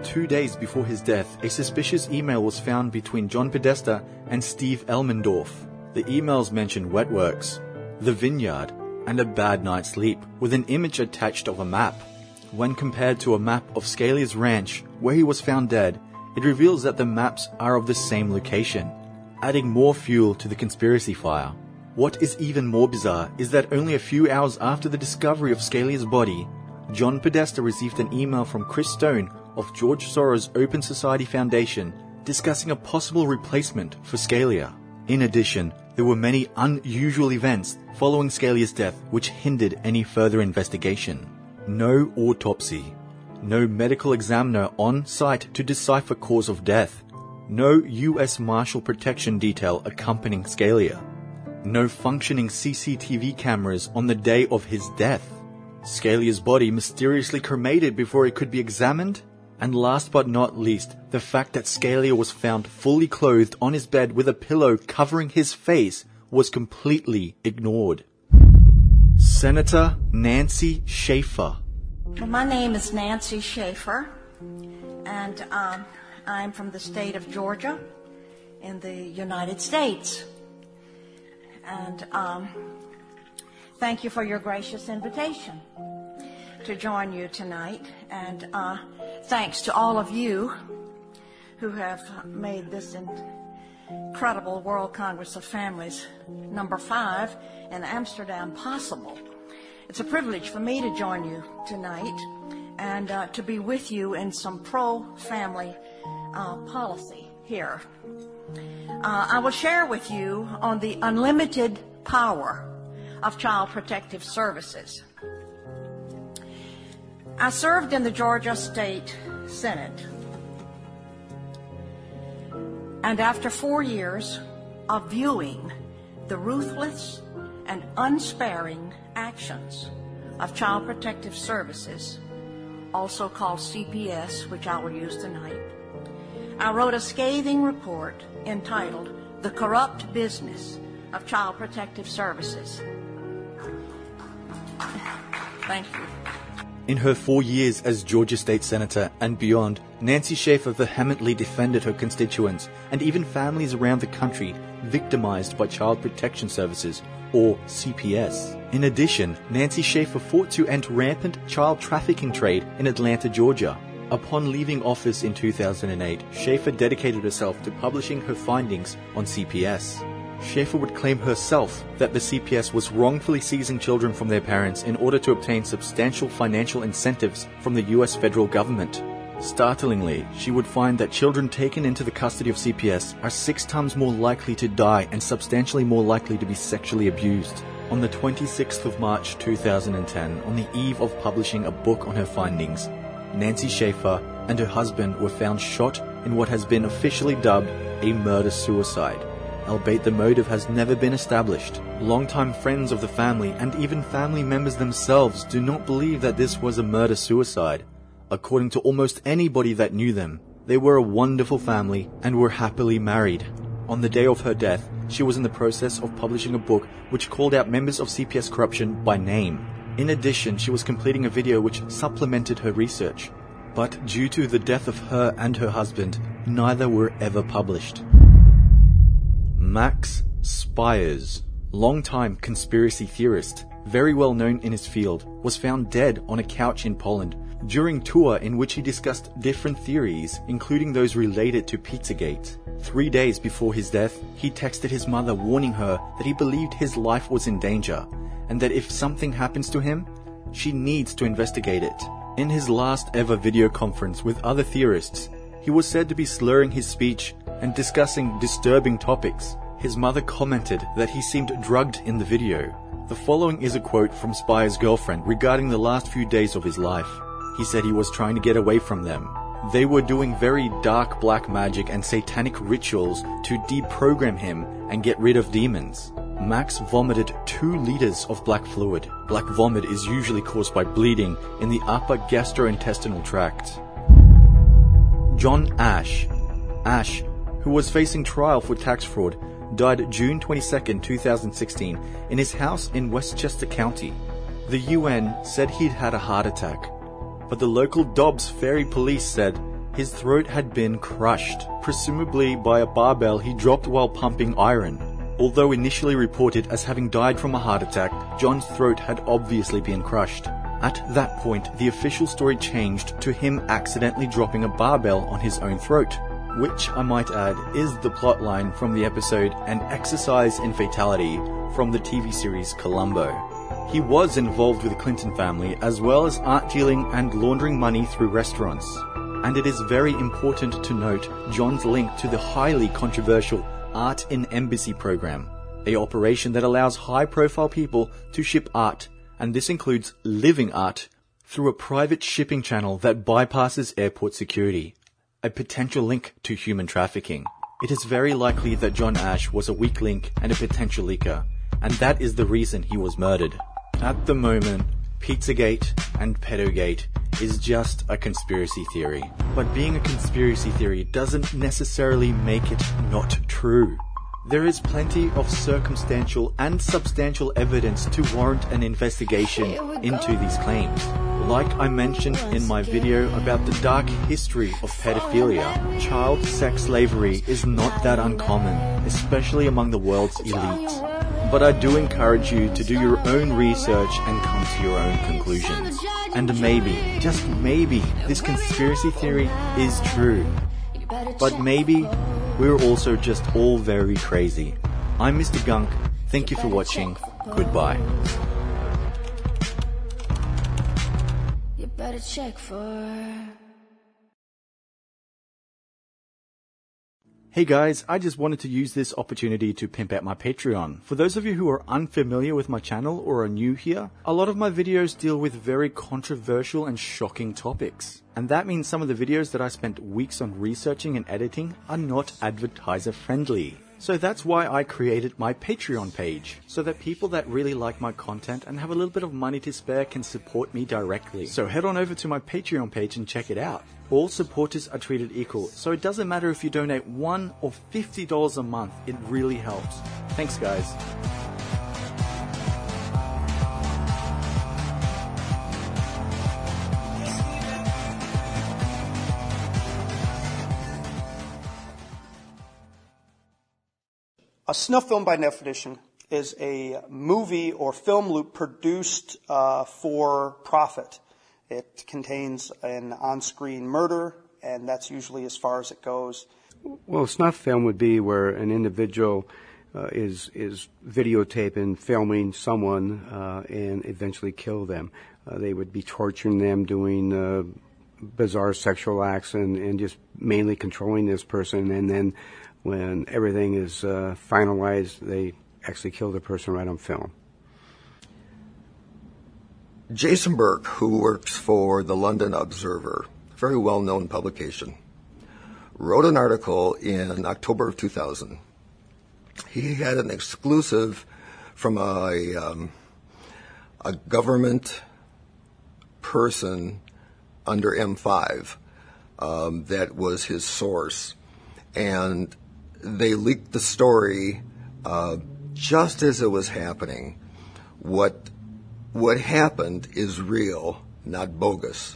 Two days before his death, a suspicious email was found between John Podesta and Steve Elmendorf. The emails mentioned Wetworks, the vineyard, and a bad night's sleep, with an image attached of a map. When compared to a map of Scalia's ranch, where he was found dead, it reveals that the maps are of the same location, adding more fuel to the conspiracy fire. What is even more bizarre is that only a few hours after the discovery of Scalia's body, John Podesta received an email from Chris Stone of George Soros' Open Society Foundation discussing a possible replacement for Scalia. In addition, there were many unusual events following Scalia's death which hindered any further investigation. No autopsy, no medical examiner on site to decipher cause of death, no U S Marshal Protection detail accompanying Scalia, no functioning C C T V cameras on the day of his death, Scalia's body mysteriously cremated before it could be examined, and last but not least, the fact that Scalia was found fully clothed on his bed with a pillow covering his face was completely ignored. Senator Nancy Schaefer. Well, my name is Nancy Schaefer, and um, I'm from the state of Georgia in the United States. And um, thank you for your gracious invitation to join you tonight. And uh, thanks to all of you who have made this incredible World Congress of Families number five in Amsterdam possible. It's a privilege for me to join you tonight and uh, to be with you in some pro-family uh, policy here. Uh, I will share with you on the unlimited power of Child Protective Services. I served in the Georgia State Senate, and after four years of viewing the ruthless and unsparing actions of Child Protective Services, also called C P S, which I will use tonight, I wrote a scathing report entitled The Corrupt Business of Child Protective Services. Thank you. In her four years as Georgia State Senator and beyond, Nancy Schaefer vehemently defended her constituents and even families around the country victimized by Child Protection Services, or C P S. In addition, Nancy Schaefer fought to end rampant child trafficking trade in Atlanta, Georgia. Upon leaving office in two thousand eight, Schaefer dedicated herself to publishing her findings on C P S. Schaefer would claim herself that the C P S was wrongfully seizing children from their parents in order to obtain substantial financial incentives from the U S federal government. Startlingly, she would find that children taken into the custody of C P S are six times more likely to die and substantially more likely to be sexually abused. On the twenty-sixth of March two thousand ten, on the eve of publishing a book on her findings, Nancy Schaefer and her husband were found shot in what has been officially dubbed a murder-suicide, albeit the motive has never been established. Longtime friends of the family and even family members themselves do not believe that this was a murder-suicide. According to almost anybody that knew them, they were a wonderful family and were happily married. On the day of her death, she was in the process of publishing a book which called out members of C P S corruption by name. In addition, she was completing a video which supplemented her research. But due to the death of her and her husband, neither were ever published. Max Spiers, longtime conspiracy theorist, very well known in his field, was found dead on a couch in Poland during a tour in which he discussed different theories, including those related to Pizzagate. Three days before his death, he texted his mother warning her that he believed his life was in danger, and that if something happens to him, she needs to investigate it. In his last ever video conference with other theorists, he was said to be slurring his speech and discussing disturbing topics. His mother commented that he seemed drugged in the video. The following is a quote from Spiers' girlfriend regarding the last few days of his life. He said he was trying to get away from them. They were doing very dark black magic and satanic rituals to deprogram him and get rid of demons. Max vomited two liters of black fluid. Black vomit is usually caused by bleeding in the upper gastrointestinal tract. John Ash. Ash, who was facing trial for tax fraud, died June twenty-second, two thousand sixteen in his house in Westchester County. The U N said he'd had a heart attack, but the local Dobbs Ferry police said His throat had been crushed, presumably by a barbell he dropped while pumping iron. Although initially reported as having died from a heart attack, John's throat had obviously been crushed. At that point, the official story changed to him accidentally dropping a barbell on his own throat, which, I might add, is the plotline from the episode An Exercise in Fatality from the T V series Columbo. He was involved with the Clinton family, as well as art dealing and laundering money through restaurants. And it is very important to note John's link to the highly controversial Art in Embassy program, a operation that allows high-profile people to ship art, and this includes living art, through a private shipping channel that bypasses airport security, a potential link to human trafficking. It is very likely that John Ash was a weak link and a potential leaker, and that is the reason he was murdered. At the moment, Pizzagate and Pedogate is just a conspiracy theory. But being a conspiracy theory doesn't necessarily make it not true. There is plenty of circumstantial and substantial evidence to warrant an investigation into these claims. Like I mentioned in my video about the dark history of pedophilia, child sex slavery is not that uncommon, especially among the world's elite. But I do encourage you to do your own research and come to your own conclusions. And maybe, just maybe, this conspiracy theory is true. But maybe we're also just all very crazy. I'm Mister Gunk. Thank you for watching. Goodbye. You better check for... Hey guys, I just wanted to use this opportunity to pimp out my Patreon. For those of you who are unfamiliar with my channel or are new here, a lot of my videos deal with very controversial and shocking topics. And that means some of the videos that I spent weeks on researching and editing are not advertiser friendly. So that's why I created my Patreon page, so that people that really like my content and have a little bit of money to spare can support me directly. So head on over to my Patreon page and check it out. All supporters are treated equal, so it doesn't matter if you donate one or fifty dollars a month, it really helps. Thanks guys. A snuff film, by definition, is a movie or film loop produced uh, for profit. It contains an on-screen murder, and that's usually as far as it goes. Well, snuff film would be where an individual uh, is is videotaping, filming someone, uh, and eventually kill them. Uh, they would be torturing them, doing uh, bizarre sexual acts, and, and just mainly controlling this person, and then when everything is uh, finalized, they actually kill the person right on film. Jason Burke, who works for the London Observer, a very well-known publication, wrote an article in October of two thousand. He had an exclusive from a, um, a government person under M five um, that was his source. And they leaked the story uh, just as it was happening. What what happened is real, not bogus.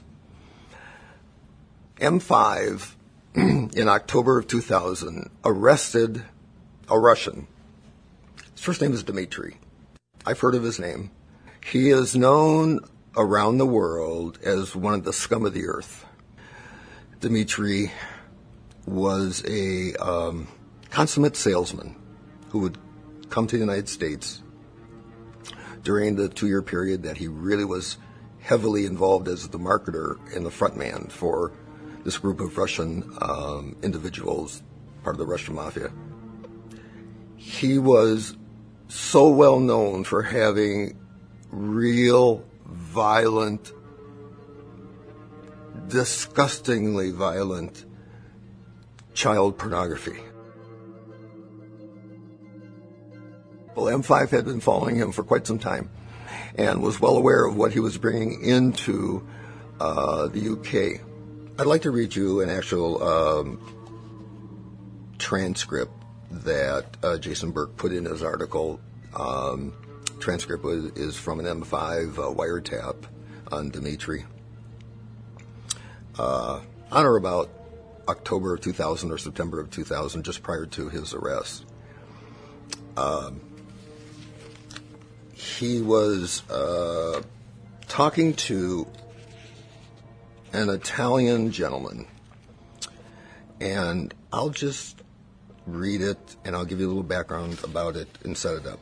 M five, in October of two thousand, arrested a Russian. His first name is Dmitry. I've heard of his name. He is known around the world as one of the scum of the earth. Dmitry was a um, consummate salesman who would come to the United States during the two-year period that he really was heavily involved as the marketer and the front man for this group of Russian um, individuals, part of the Russian mafia. He was so well known for having real, violent, disgustingly violent child pornography. Well, M five had been following him for quite some time and was well aware of what he was bringing into uh, the U K. I'd like to read you an actual um, transcript that uh, Jason Burke put in his article. Um, transcript was, is from an M five uh, wiretap on Dmitry. Uh, on or about October of two thousand or September of two thousand, just prior to his arrest. Um, he was uh, talking to an Italian gentleman, and I'll just read it, and I'll give you a little background about it and set it up.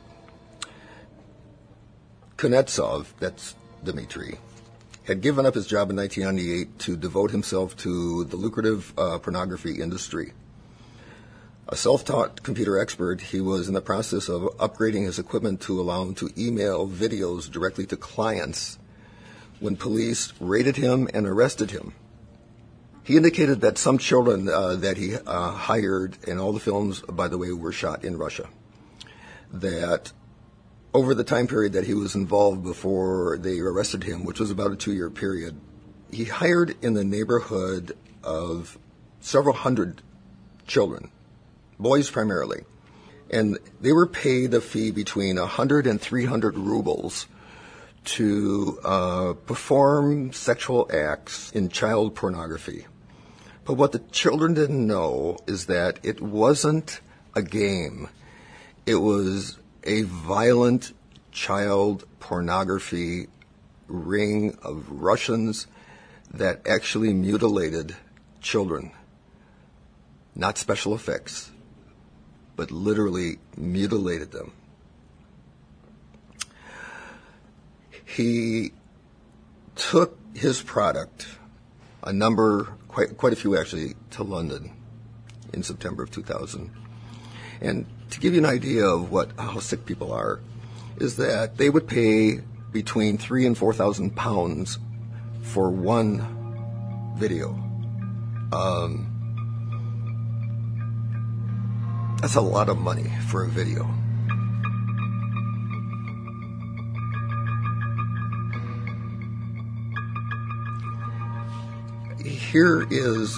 Kuznetsov, that's Dmitry, had given up his job in nineteen ninety-eight to devote himself to the lucrative uh, pornography industry. A self-taught computer expert, he was in the process of upgrading his equipment to allow him to email videos directly to clients when police raided him and arrested him. He indicated that some children uh, that he uh, hired, and all the films, by the way, were shot in Russia, that over the time period that he was involved before they arrested him, which was about a two-year period, he hired in the neighborhood of several hundred children, boys primarily, and they were paid a fee between one hundred and three hundred rubles to uh, perform sexual acts in child pornography. But what the children didn't know is that it wasn't a game. It was a violent child pornography ring of Russians that actually mutilated children. Not special effects, but literally mutilated them. He took his product, a number, quite, quite a few actually, to London in September of two thousand. And to give you an idea of what how sick people are, is that they would pay between three and four thousand pounds for one video. Um, that's a lot of money for a video. Here is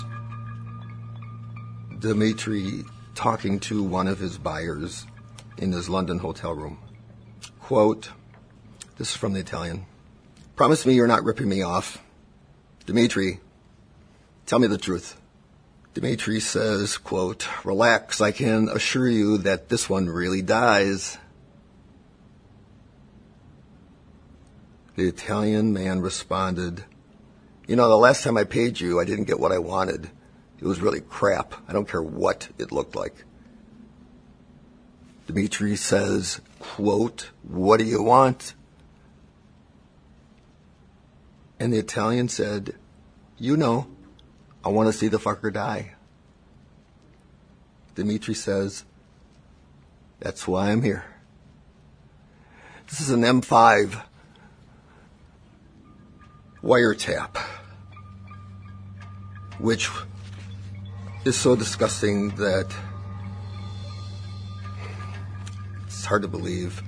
Dmitry talking to one of his buyers in his London hotel room. Quote, this is from the Italian. Promise me you're not ripping me off. Dmitry, tell me the truth. Dmitry says, quote, relax, I can assure you that this one really dies. The Italian man responded, you know, the last time I paid you, I didn't get what I wanted. It was really crap. I don't care what it looked like. Dmitry says, quote, what do you want? And the Italian said, you know, I want to see the fucker die. Dmitry says, that's why I'm here. This is an M five wiretap, which is so disgusting that it's hard to believe.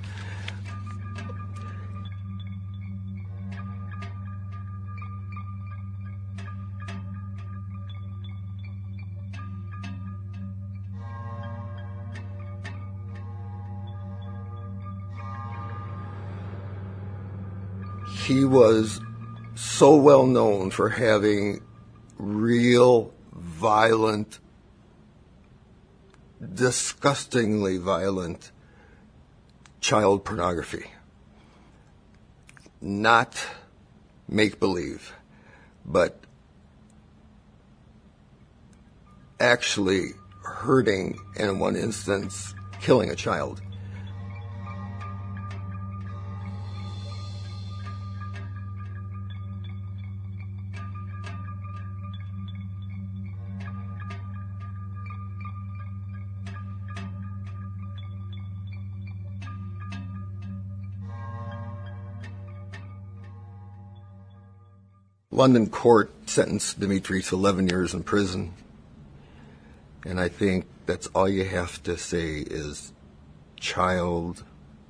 He was so well known for having real, violent, disgustingly violent child pornography. Not make-believe, but actually hurting, and in one instance, killing a child. London court sentenced Dmitry to eleven years in prison. And I think that's all you have to say is child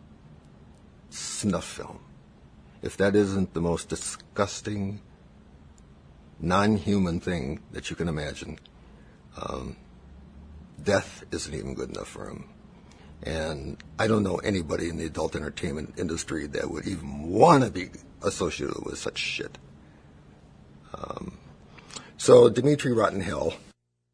snuff film. If that isn't the most disgusting, non-human thing that you can imagine, um, death isn't even good enough for him. And I don't know anybody in the adult entertainment industry that would even want to be associated with such shit. Um, so Dmitry rot in hell.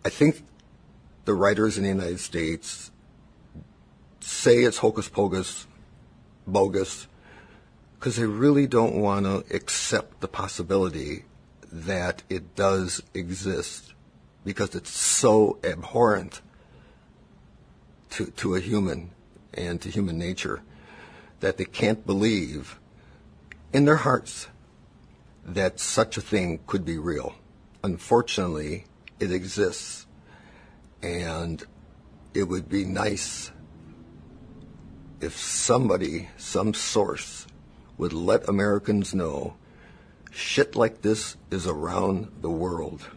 I think the writers in the United States say it's hocus pocus, bogus, because they really don't want to accept the possibility that it does exist, because it's so abhorrent to, to a human and to human nature that they can't believe in their hearts that such a thing could be real. Unfortunately, it exists, and it would be nice if somebody, some source, would let Americans know shit like this is around the world.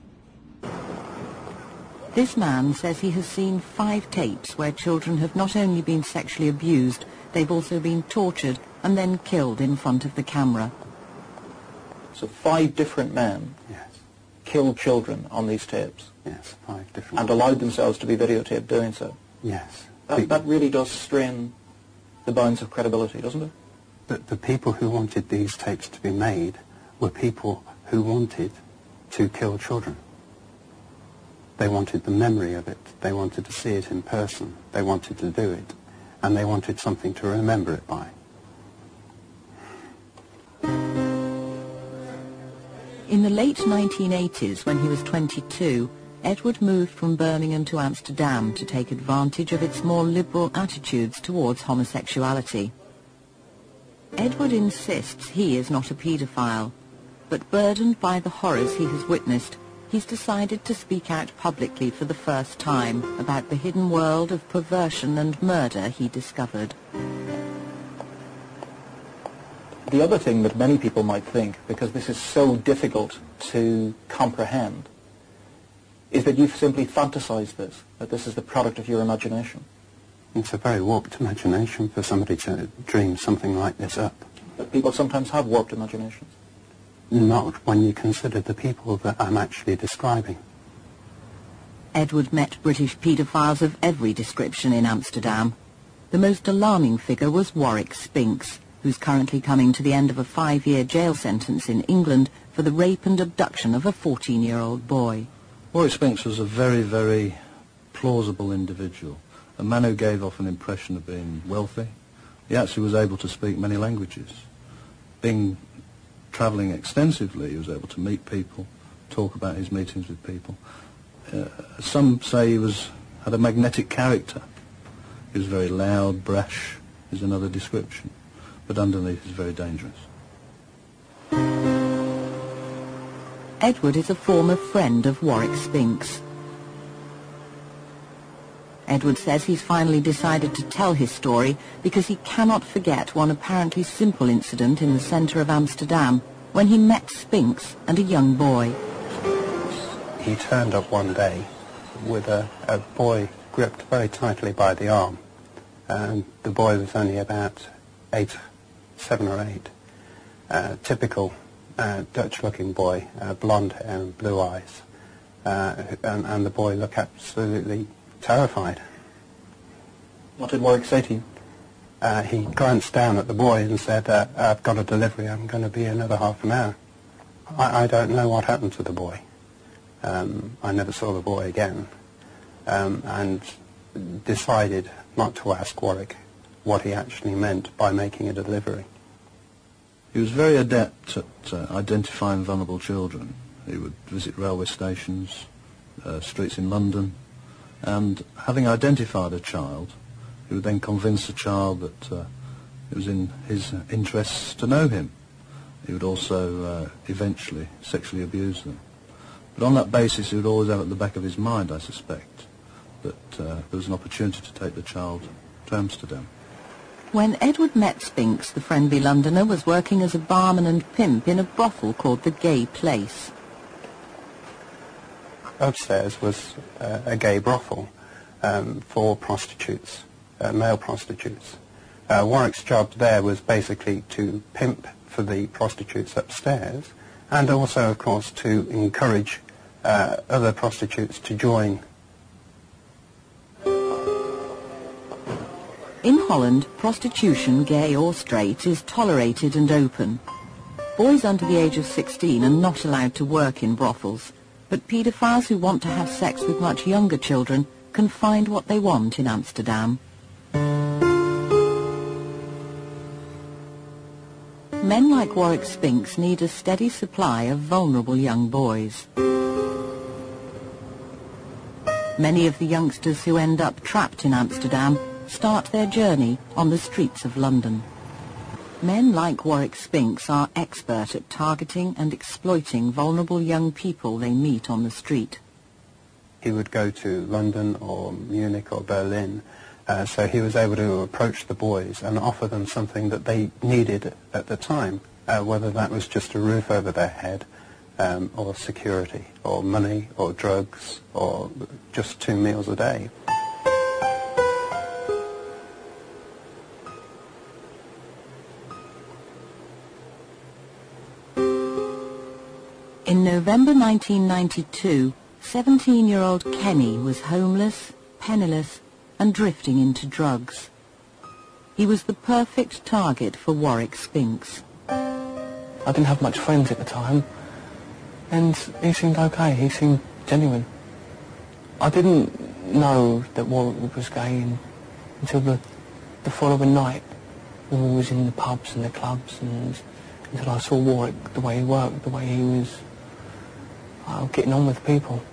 This man says he has seen five tapes where children have not only been sexually abused, they've also been tortured and then killed in front of the camera. So five different men yes. killed children on these tapes? Yes, five different And allowed themselves to be videotaped doing so? Yes. That, that really does strain the bounds of credibility, doesn't it? The, the people who wanted these tapes to be made were people who wanted to kill children. They wanted the memory of it. They wanted to see it in person. They wanted to do it. And they wanted something to remember it by. In the late nineteen eighties, when he was twenty-two, Edward moved from Birmingham to Amsterdam to take advantage of its more liberal attitudes towards homosexuality. Edward insists he is not a paedophile, but burdened by the horrors he has witnessed, he's decided to speak out publicly for the first time about the hidden world of perversion and murder he discovered. The other thing that many people might think, because this is so difficult to comprehend, is that you've simply fantasized this, that this is the product of your imagination. It's a very warped imagination for somebody to dream something like this up. But people sometimes have warped imaginations. Not when you consider the people that I'm actually describing. Edward met British paedophiles of every description in Amsterdam. The most alarming figure was Warwick Spinks, who's currently coming to the end of a five-year jail sentence in England for the rape and abduction of a fourteen-year-old boy. Warwick Spinks was a very, very plausible individual, a man who gave off an impression of being wealthy. He actually was able to speak many languages. Being travelling extensively, he was able to meet people, talk about his meetings with people. Uh, some say he was had a magnetic character. He was very loud, brash, is another description, but underneath is very dangerous. Edward is a former friend of Warwick Spinks. Edward says he's finally decided to tell his story because he cannot forget one apparently simple incident in the centre of Amsterdam when he met Spinks and a young boy. He turned up one day with a, a boy gripped very tightly by the arm. And the boy was only about eight, seven or eight. Uh, typical uh, Dutch-looking boy, uh, blonde hair and blue eyes. Uh, and, and the boy looked absolutely terrified. What did Warwick say to you? Uh, he glanced down at the boy and said, uh, I've got a delivery, I'm going to be another half an hour. I, I don't know what happened to the boy. Um, I never saw the boy again. Um, and decided not to ask Warwick what he actually meant by making a delivery. He was very adept at uh, identifying vulnerable children. He would visit railway stations, uh, streets in London, and having identified a child, he would then convince the child that uh, it was in his interests to know him. He would also uh, eventually sexually abuse them. But on that basis, he would always have at the back of his mind, I suspect, that uh, there was an opportunity to take the child to Amsterdam. When Edward met Spinks, the friendly Londoner was working as a barman and pimp in a brothel called the Gay Place. Upstairs was uh, a gay brothel um, for prostitutes, uh, male prostitutes. Uh, Warwick's job there was basically to pimp for the prostitutes upstairs and also, of course, to encourage uh, other prostitutes to join. In Holland, prostitution, gay or straight, is tolerated and open. Boys under the age of sixteen are not allowed to work in brothels. But paedophiles who want to have sex with much younger children can find what they want in Amsterdam. Men like Warwick Spinks need a steady supply of vulnerable young boys. Many of the youngsters who end up trapped in Amsterdam start their journey on the streets of London. Men like Warwick Spinks are expert at targeting and exploiting vulnerable young people they meet on the street. He would go to London or Munich or Berlin, uh, so he was able to approach the boys and offer them something that they needed at the time, uh, whether that was just a roof over their head, um, or security, or money, or drugs, or just two meals a day. In November nineteen ninety-two, seventeen-year-old Kenny was homeless, penniless, and drifting into drugs. He was the perfect target for Warwick Spinks. I didn't have much friends at the time, and he seemed okay, he seemed genuine. I didn't know that Warwick was gay until the, the following night, when we was in the pubs and the clubs, and until I saw Warwick, the way he worked, the way he was uh, getting on with people.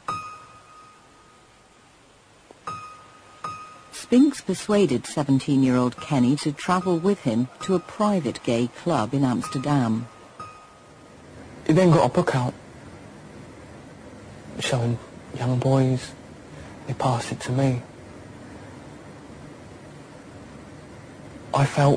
Spinks persuaded seventeen-year-old Kenny to travel with him to a private gay club in Amsterdam. He then got a book out showing young boys. He passed it to me. I felt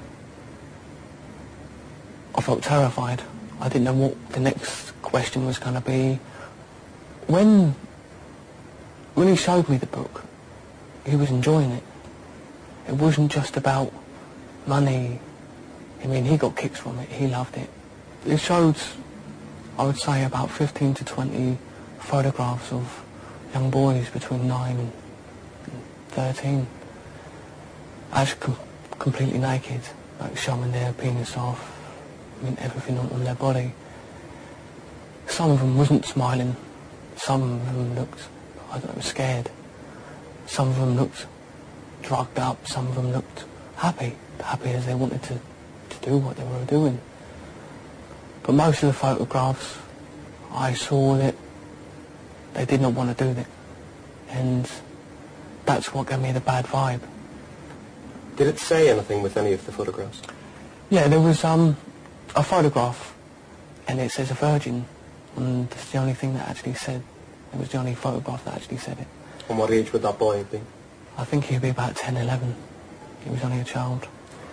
I felt terrified. I didn't know what the next question was going to be. When when he showed me the book, he was enjoying it. It wasn't just about money. I mean, he got kicks from it. He loved it. It showed, I would say, about fifteen to twenty photographs of young boys between nine and thirteen, as com completely naked, like showing their penis off, I mean, everything on, on their body. Some of them wasn't smiling. Some of them looked, I don't know, scared. Some of them looked drugged up. Some of them looked happy, happy as they wanted to, to do what they were doing. But most of the photographs, I saw that they did not want to do that. And that's what gave me the bad vibe. Did it say anything with any of the photographs? Yeah, there was um, a photograph, and it says a virgin, and that's the only thing that actually said. It was the only photograph that actually said it. And what age would that boy have been? I think he'd be about ten, eleven. He was only a child.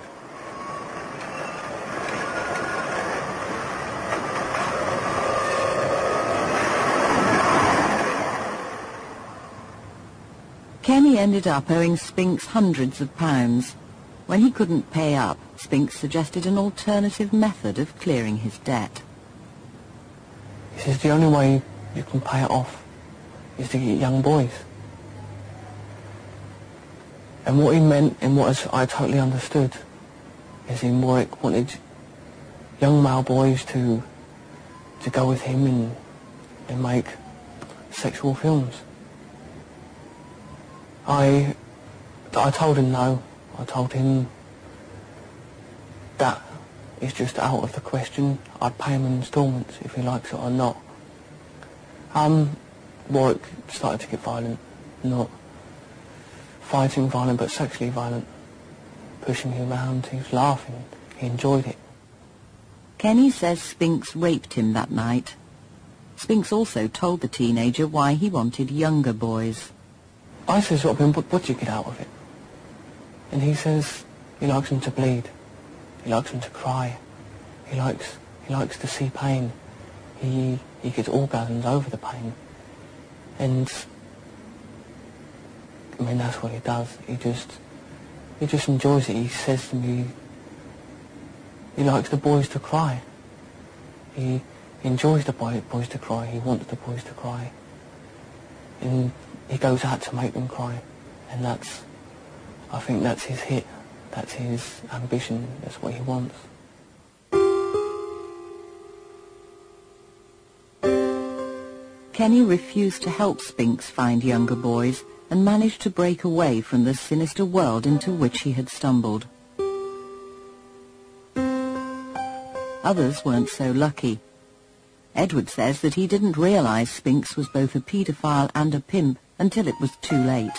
Kenny ended up owing Spinks hundreds of pounds. When he couldn't pay up, Spinks suggested an alternative method of clearing his debt. He says the only way you can pay it off is to get young boys. And what he meant, and what I totally understood, is in Warwick wanted young male boys to to go with him and, and make sexual films. I, I told him no. I told him that is just out of the question. I'd pay him in instalments if he likes it or not. Um, Warwick started to get violent, not fighting violent, but sexually violent, pushing me around. He was laughing. He enjoyed it. Kenny says Spinks raped him that night. Spinks also told the teenager why he wanted younger boys. I says, what, what do you get out of it? And he says he likes them to bleed. He likes them to cry. He likes he likes to see pain. He he gets orgasms over the pain. And I mean, that's what he does. He just he just enjoys it. He says to me, he likes the boys to cry. He enjoys the boy, boys to cry. He wants the boys to cry. And he goes out to make them cry. And that's, I think that's his hit. That's his ambition. That's what he wants. Kenny refused to help Spinks find younger boys and managed to break away from the sinister world into which he had stumbled. Others weren't so lucky. Edward says that he didn't realize Spinks was both a paedophile and a pimp until it was too late.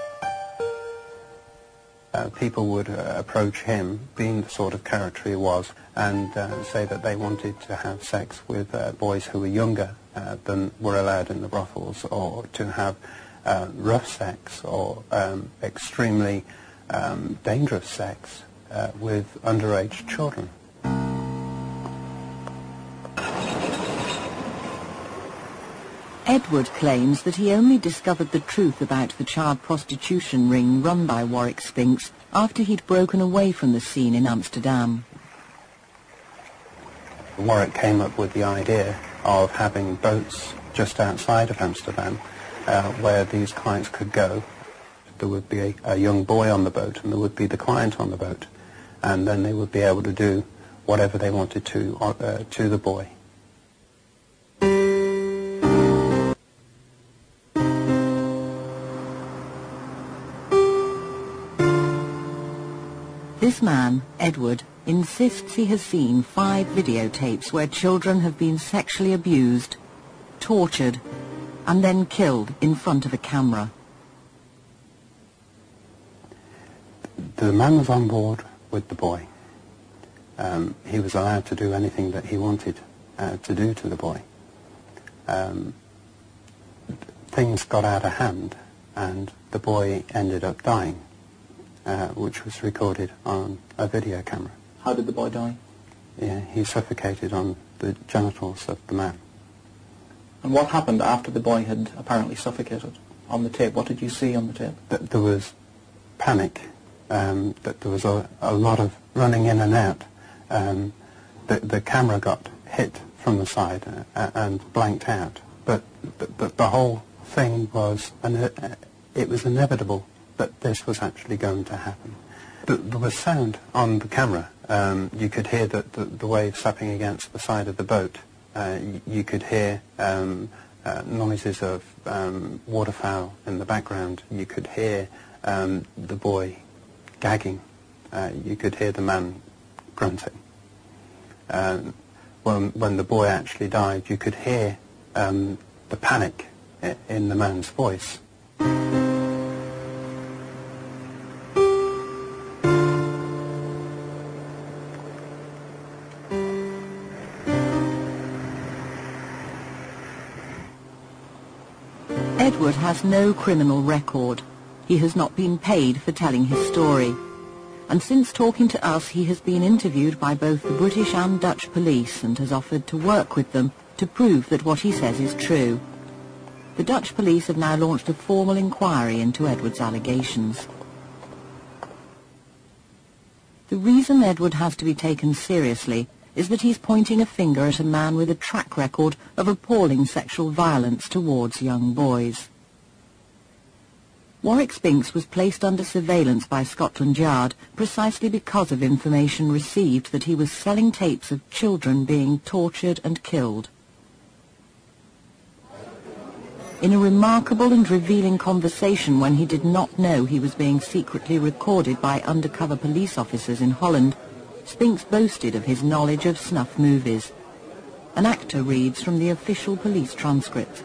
Uh, people would uh, approach him, being the sort of character he was, and uh, say that they wanted to have sex with uh, boys who were younger uh, than were allowed in the brothels, or to have uh, rough sex or um, extremely um, dangerous sex uh, with underage children. Edward claims that he only discovered the truth about the child prostitution ring run by Warwick Spinks after he'd broken away from the scene in Amsterdam. Warwick came up with the idea of having boats just outside of Amsterdam uh, where these clients could go. There would be a, a young boy on the boat and there would be the client on the boat, and then they would be able to do whatever they wanted to uh, to the boy. This man, Edward, insists he has seen five videotapes where children have been sexually abused, tortured, and then killed in front of a camera. The man was on board with the boy. Um, he was allowed to do anything that he wanted uh, to do to the boy. Um, things got out of hand and the boy ended up dying. Uh, which was recorded on a video camera. How did the boy die? Yeah, he suffocated on the genitals of the man. And what happened after the boy had apparently suffocated on the tape? What did you see on the tape? Th there was panic, um, that there was a, a lot of running in and out. Um, the, the camera got hit from the side uh, and blanked out. But the, the, the whole thing was, an, uh, it was inevitable that this was actually going to happen. There was sound on the camera. Um, you could hear the, the, the waves slapping against the side of the boat. Uh, you, you could hear um, uh, noises of um, waterfowl in the background. You could hear um, the boy gagging. Uh, you could hear the man grunting. Um, when, when the boy actually died, you could hear um, the panic i- in the man's voice. Edward has no criminal record. He has not been paid for telling his story. And since talking to us, he has been interviewed by both the British and Dutch police and has offered to work with them to prove that what he says is true. The Dutch police have now launched a formal inquiry into Edward's allegations. The reason Edward has to be taken seriously is that he's pointing a finger at a man with a track record of appalling sexual violence towards young boys. Warwick Spinks was placed under surveillance by Scotland Yard precisely because of information received that he was selling tapes of children being tortured and killed. In a remarkable and revealing conversation when he did not know he was being secretly recorded by undercover police officers in Holland, Spinks boasted of his knowledge of snuff movies. An actor reads from the official police transcript.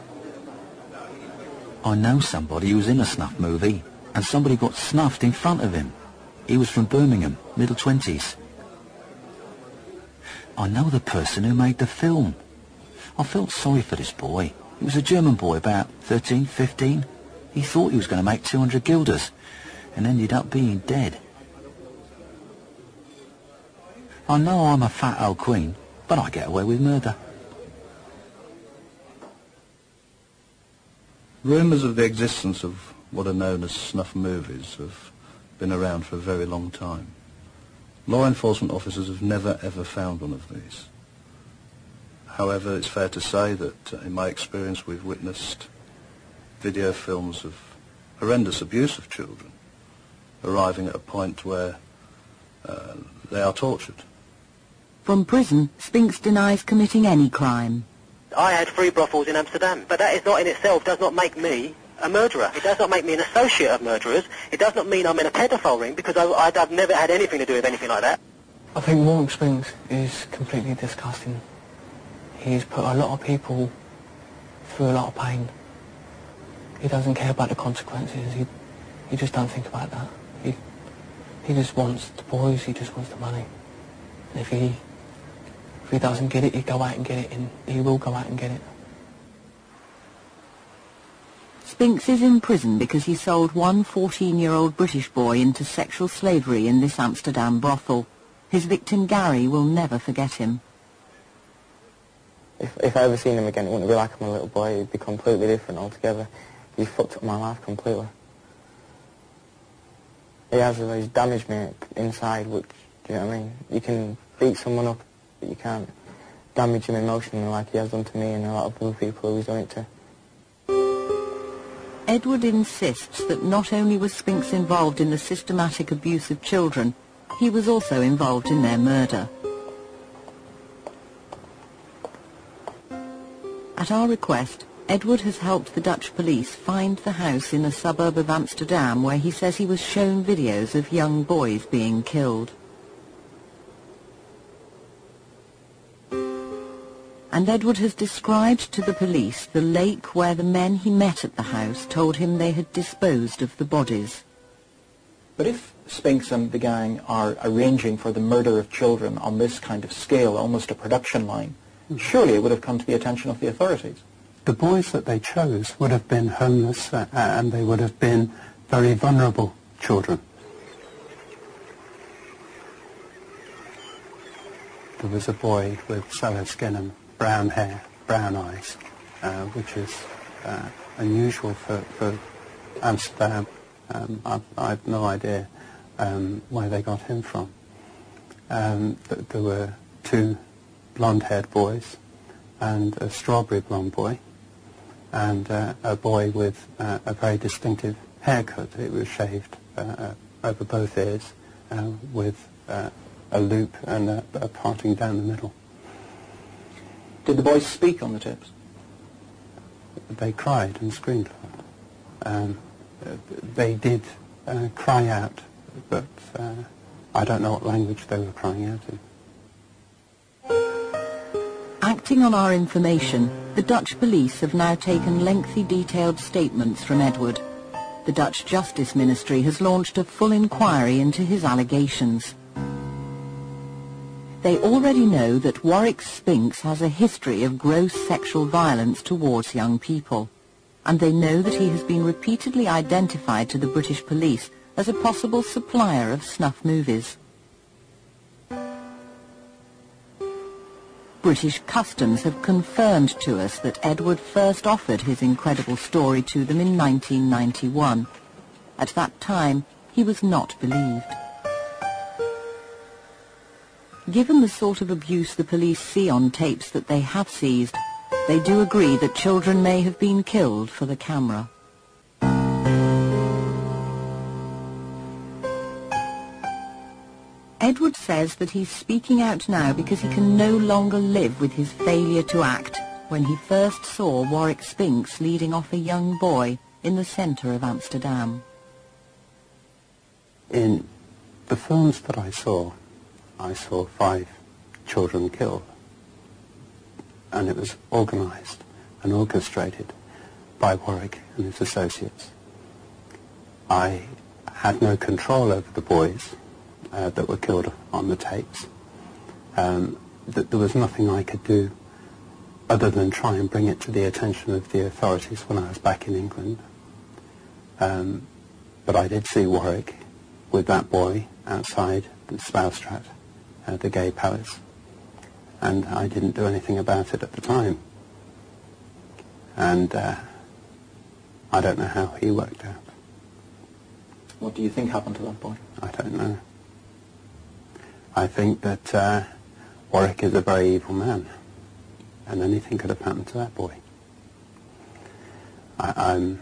I know somebody who was in a snuff movie, and somebody got snuffed in front of him. He was from Birmingham, middle twenties. I know the person who made the film. I felt sorry for this boy. He was a German boy, about thirteen, fifteen. He thought he was going to make two hundred guilders, and ended up being dead. I know I'm a fat old queen, but I get away with murder. Rumours of the existence of what are known as snuff movies have been around for a very long time. Law enforcement officers have never ever found one of these. However, it's fair to say that uh, in my experience we've witnessed video films of horrendous abuse of children arriving at a point where uh, they are tortured. From prison, Spinks denies committing any crime. I had three brothels in Amsterdam, but that is not in itself, does not make me a murderer. It does not make me an associate of murderers. It does not mean I'm in a pedophile ring, because I, I, I've never had anything to do with anything like that. I think Warwick Spinks is completely disgusting. He's put a lot of people through a lot of pain. He doesn't care about the consequences. He, he just don't think about that. He, he just wants the boys. He just wants the money. And if he, if he doesn't get it, he'll go out and get it, and he will go out and get it. Spinks is in prison because he sold one fourteen-year-old British boy into sexual slavery in this Amsterdam brothel. His victim Gary will never forget him. If, if I ever seen him again, it wouldn't be like I'm a little boy. It'd be completely different altogether. He fucked up my life completely. He has he's damaged me inside, which, do you know what I mean? You can beat someone up, but you can't damage him emotionally like he has done to me and a lot of other people who he's done it to. Edward insists that not only was Spinks involved in the systematic abuse of children, he was also involved in their murder. At our request, Edward has helped the Dutch police find the house in a suburb of Amsterdam where he says he was shown videos of young boys being killed. And Edward has described to the police the lake where the men he met at the house told him they had disposed of the bodies. But if Spinks and the gang are arranging for the murder of children on this kind of scale, almost a production line, surely it would have come to the attention of the authorities. The boys that they chose would have been homeless uh, and they would have been very vulnerable children. There was a boy with sallow skin and brown hair, brown eyes, uh, which is uh, unusual for, for Amsterdam. Um, I've, I've no idea um, where they got him from. Um, th there were two blonde-haired boys and a strawberry blonde boy and uh, a boy with uh, a very distinctive haircut. It was shaved uh, over both ears uh, with uh, a loop and a, a parting down the middle. Did the boys speak on the tips? They cried and screamed. Um, they did uh, cry out, but uh, I don't know what language they were crying out in. Acting on our information, the Dutch police have now taken lengthy detailed statements from Edward. The Dutch Justice Ministry has launched a full inquiry into his allegations. They already know that Warwick Spinks has a history of gross sexual violence towards young people, and they know that he has been repeatedly identified to the British police as a possible supplier of snuff movies. British Customs have confirmed to us that Edward first offered his incredible story to them in nineteen ninety-one. At that time, he was not believed. Given the sort of abuse the police see on tapes that they have seized, they do agree that children may have been killed for the camera. Edward says that he's speaking out now because he can no longer live with his failure to act when he first saw Warwick Spinks leading off a young boy in the centre of Amsterdam. In the films that I saw, I saw five children killed. And it was organised and orchestrated by Warwick and his associates. I had no control over the boys uh, that were killed on the tapes. Um, th there was nothing I could do other than try and bring it to the attention of the authorities when I was back in England. Um, but I did see Warwick with that boy outside the Spoustrat, uh, the gay palace, and I didn't do anything about it at the time. And uh, I don't know how he worked out. What do you think happened to that boy? I don't know. I think that uh, Warwick is a very evil man, and anything could have happened to that boy. I, I'm,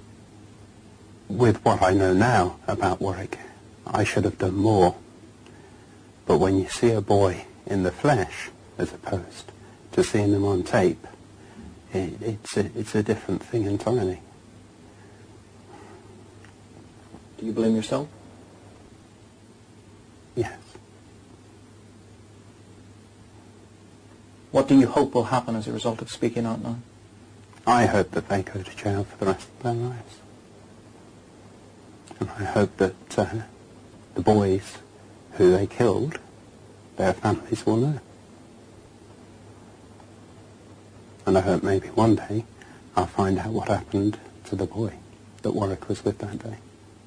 with what I know now about Warwick, I should have done more. But when you see a boy in the flesh, as opposed to seeing them on tape, it, it's, a, it's a different thing entirely. Do you blame yourself? Yes. What do you hope will happen as a result of speaking out now? I hope that they go to jail for the rest of their lives. And I hope that uh, the boys who they killed, their families will know. And I hope maybe one day I'll find out what happened to the boy that Warwick was with that day.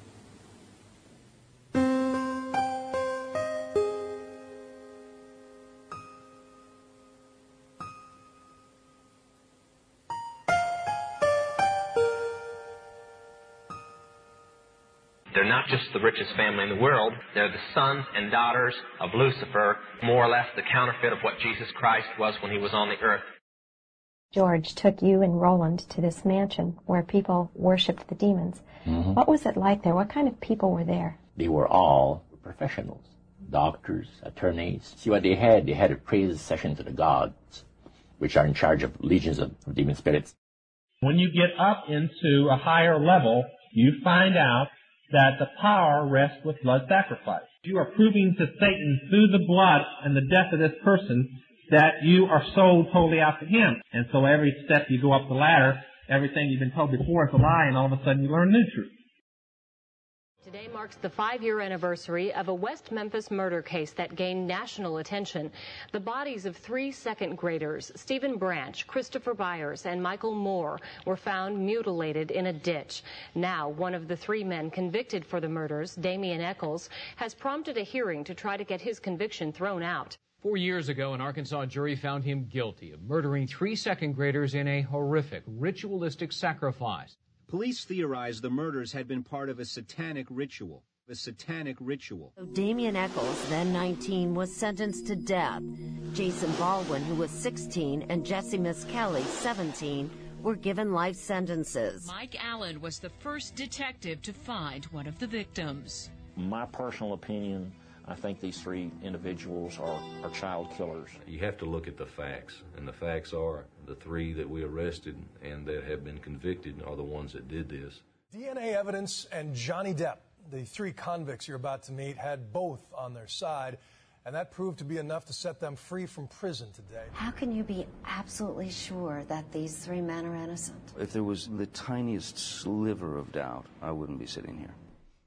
They're not just the richest family in the world. They're the sons and daughters of Lucifer, more or less the counterfeit of what Jesus Christ was when he was on the earth. George took you and Roland to this mansion where people worshipped the demons. Mm-hmm. What was it like there? What kind of people were there? They were all professionals, doctors, attorneys. See what they had? They had a praise session to the gods, which are in charge of legions of demon spirits. When you get up into a higher level, you find out that the power rests with blood sacrifice. You are proving to Satan through the blood and the death of this person that you are sold totally out to him. And so every step you go up the ladder, everything you've been told before is a lie, and all of a sudden you learn new truth. Today marks the five-year anniversary of a West Memphis murder case that gained national attention. The bodies of three second graders, Stephen Branch, Christopher Byers, and Michael Moore, were found mutilated in a ditch. Now, one of the three men convicted for the murders, Damian Eccles, has prompted a hearing to try to get his conviction thrown out. Four years ago, an Arkansas jury found him guilty of murdering three second graders in a horrific, ritualistic sacrifice. Police theorize the murders had been part of a satanic ritual. A satanic ritual. Damian Eccles, then nineteen, was sentenced to death. Jason Baldwin, who was sixteen, and Jesse Miss Kelly, seventeen, were given life sentences. Mike Allen was the first detective to find one of the victims. My personal opinion, I think these three individuals are, are child killers. You have to look at the facts, and the facts are the three that we arrested and that have been convicted are the ones that did this. D N A evidence and Johnny Depp, the three convicts you're about to meet, had both on their side, and that proved to be enough to set them free from prison today. How can you be absolutely sure that these three men are innocent? If there was the tiniest sliver of doubt, I wouldn't be sitting here.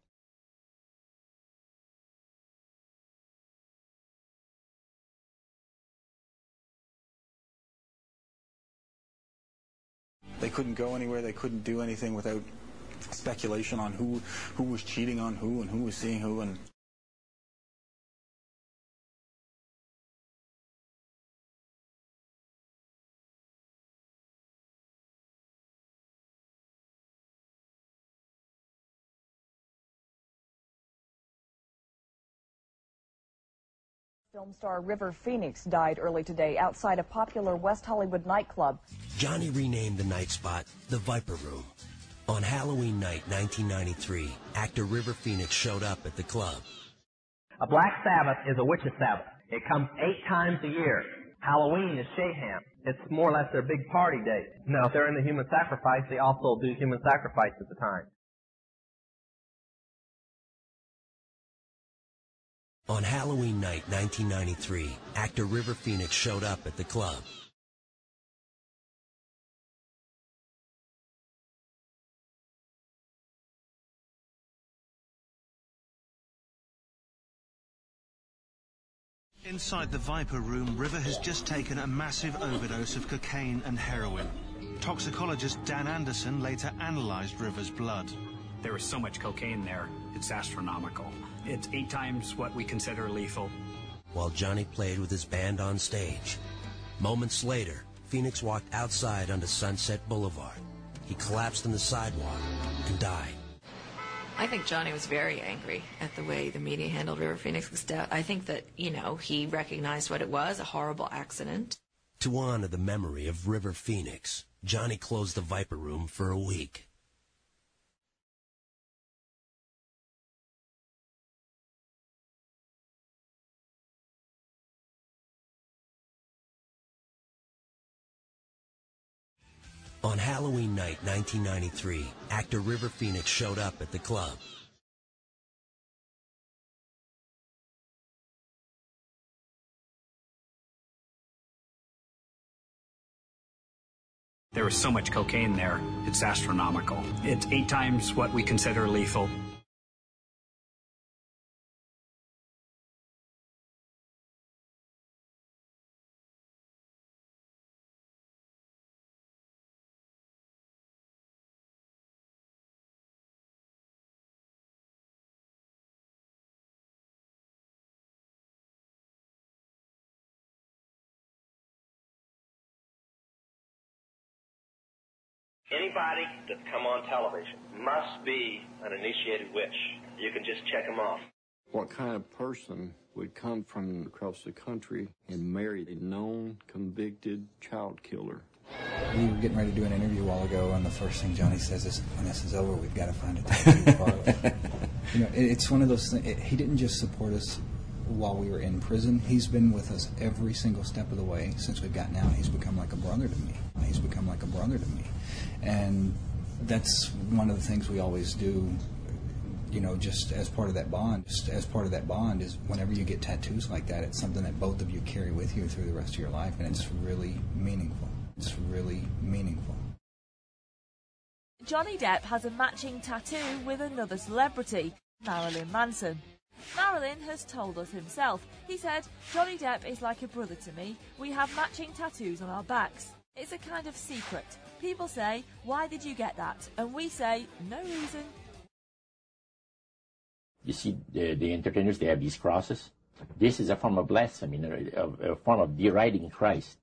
They couldn't go anywhere. They couldn't do anything without speculation on who who was cheating on who and who was seeing who. And Film star River Phoenix died early today outside a popular West Hollywood nightclub. Johnny renamed the night spot the Viper Room. On Halloween night nineteen ninety-three, actor River Phoenix showed up at the club. A Black Sabbath is a witch's Sabbath. It comes eight times a year. Halloween is Shayham. It's more or less their big party day. Now, if they're in the human sacrifice, they also do human sacrifice at the time. On Halloween night nineteen ninety-three, actor River Phoenix showed up at the club. Inside the Viper Room, River has just taken a massive overdose of cocaine and heroin. Toxicologist Dan Anderson later analyzed River's blood. There was so much cocaine there, it's astronomical. It's eight times what we consider lethal. While Johnny played with his band on stage, moments later, Phoenix walked outside onto Sunset Boulevard. He collapsed on the sidewalk and died. I think Johnny was very angry at the way the media handled River Phoenix's death. I think that, you know, he recognized what it was, a horrible accident. To honor the memory of River Phoenix, Johnny closed the Viper Room for a week. On Halloween night nineteen ninety-three, actor River Phoenix showed up at the club. There was so much cocaine there, it's astronomical. It's eight times what we consider lethal. Anybody that's come on television must be an initiated witch. You can just check them off. What kind of person would come from across the country and marry a known, convicted child killer? We were getting ready to do an interview a while ago, and the first thing Johnny says is, when this is over, we've got to find a tattoo parlor. You know, it, it's one of those things. It, he didn't just support us while we were in prison. He's been with us every single step of the way since we've gotten out. He's become like a brother to me. He's become like a brother to me. And that's one of the things we always do, you know, just as part of that bond. Just as part of that bond is whenever you get tattoos like that, it's something that both of you carry with you through the rest of your life, and it's really meaningful. It's really meaningful. Johnny Depp has a matching tattoo with another celebrity, Marilyn Manson. Marilyn has told us himself. He said, "Johnny Depp is like a brother to me. We have matching tattoos on our backs. It's a kind of secret. People say, why did you get that? And we say, no reason." You see, the, the entertainers, they have these crosses. This is a form of blasphemy, a, a form of deriding Christ.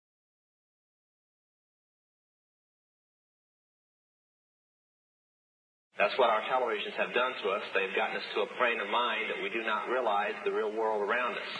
That's what our televisions have done to us. They've gotten us to a frame of mind that we do not realize the real world around us.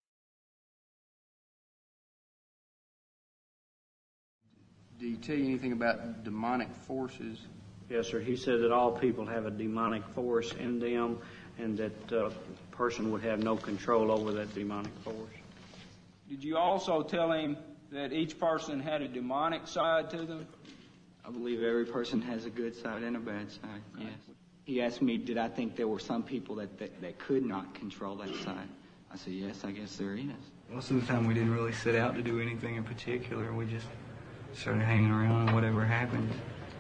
Did he tell you anything about demonic forces? Yes, sir. He said that all people have a demonic force in them, and that uh, a person would have no control over that demonic force. Did you also tell him that each person had a demonic side to them? I believe every person has a good side and a bad side, yes. He asked me, did I think there were some people that, that, that could not control that side? I said, yes, I guess there is. Most of the time we didn't really set out to do anything in particular. We just started hanging around, and whatever happened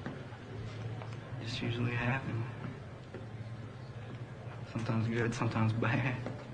just usually happened. Sometimes good, sometimes bad.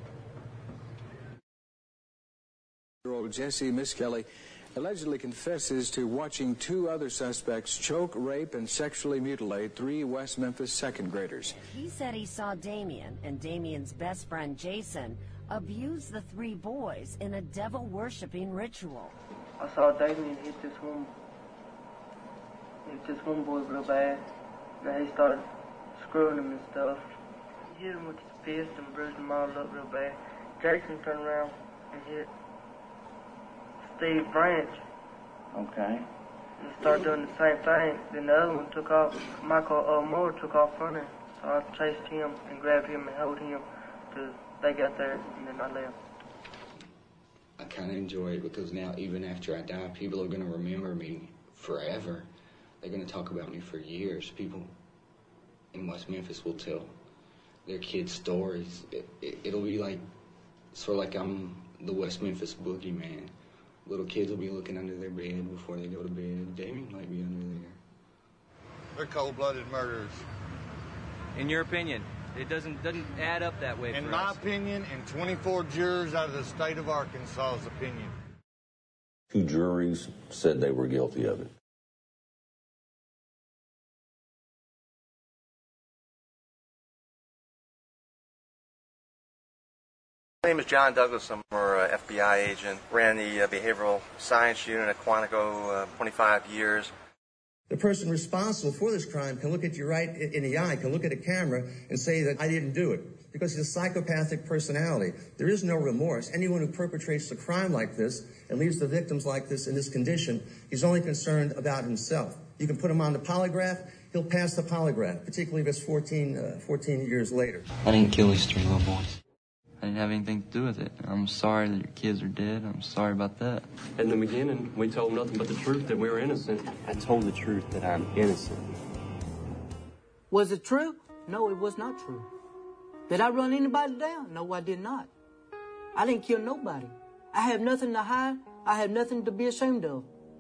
Year-old Jesse Misskelley allegedly confesses to watching two other suspects choke, rape, and sexually mutilate three West Memphis second graders. He said he saw Damien and Damien's best friend Jason abuse the three boys in a devil-worshipping ritual. I saw Damien hit this one, hit this one boy real bad. Now he started screwing him and stuff. He hit him with his fist and bruised him all up real bad. Jason turned around and hit Steve Branch. Okay. And started doing the same thing. Then the other one took off. Michael uh, Moore took off running. So I chased him and grabbed him and held him till they got there, and then I left. I kind of enjoy it because now, even after I die, people are going to remember me forever. They're going to talk about me for years. People in West Memphis will tell their kids stories. It, it, it'll be like, sort of like I'm the West Memphis boogeyman. Little kids will be looking under their bed before they go to bed. Damien might be under there. They're cold-blooded murderers. In your opinion, it doesn't doesn't add up that way. In for my us. opinion, and twenty-four jurors out of the state of Arkansas's opinion. Two juries said they were guilty of it. My name is John Douglas. I'm an F B I agent. Ran the uh, behavioral science unit at Quantico uh, twenty-five years. The person responsible for this crime can look at you right in the eye, can look at a camera and say that I didn't do it, because he's a psychopathic personality. There is no remorse. Anyone who perpetrates a crime like this and leaves the victims like this in this condition, he's only concerned about himself. You can put him on the polygraph, he'll pass the polygraph, particularly if it's fourteen, uh, fourteen years later. I didn't kill these three little boys. I didn't have anything to do with it. I'm sorry that your kids are dead. I'm sorry about that. In the beginning, we told nothing but the truth, that we were innocent. I told the truth that I'm innocent. Was it true? No, it was not true. Did I run anybody down? No, I did not. I didn't kill nobody. I have nothing to hide. I have nothing to be ashamed of.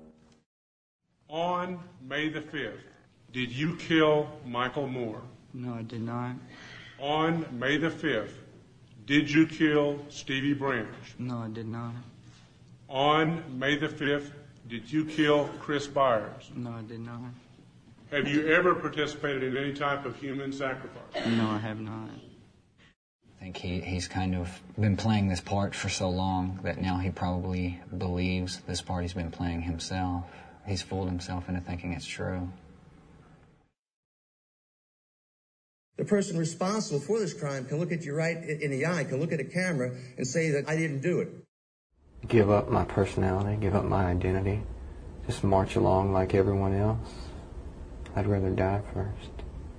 On May the fifth, did you kill Michael Moore? No, I did not. On May the fifth, did you kill Stevie Branch? No, I did not. On May the fifth, did you kill Chris Byers? No, I did not. Have you ever participated in any type of human sacrifice? No, I have not. I think he, he's kind of been playing this part for so long that now he probably believes this part he's been playing himself. He's fooled himself into thinking it's true. The person responsible for this crime can look at you right in the eye, can look at a camera and say that I didn't do it. Give up my personality, give up my identity, just march along like everyone else. I'd rather die first.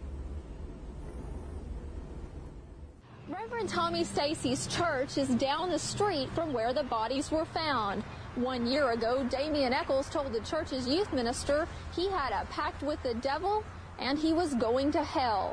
Reverend Tommy Stacy's church is down the street from where the bodies were found. One year ago, Damien Eccles told the church's youth minister he had a pact with the devil and he was going to hell.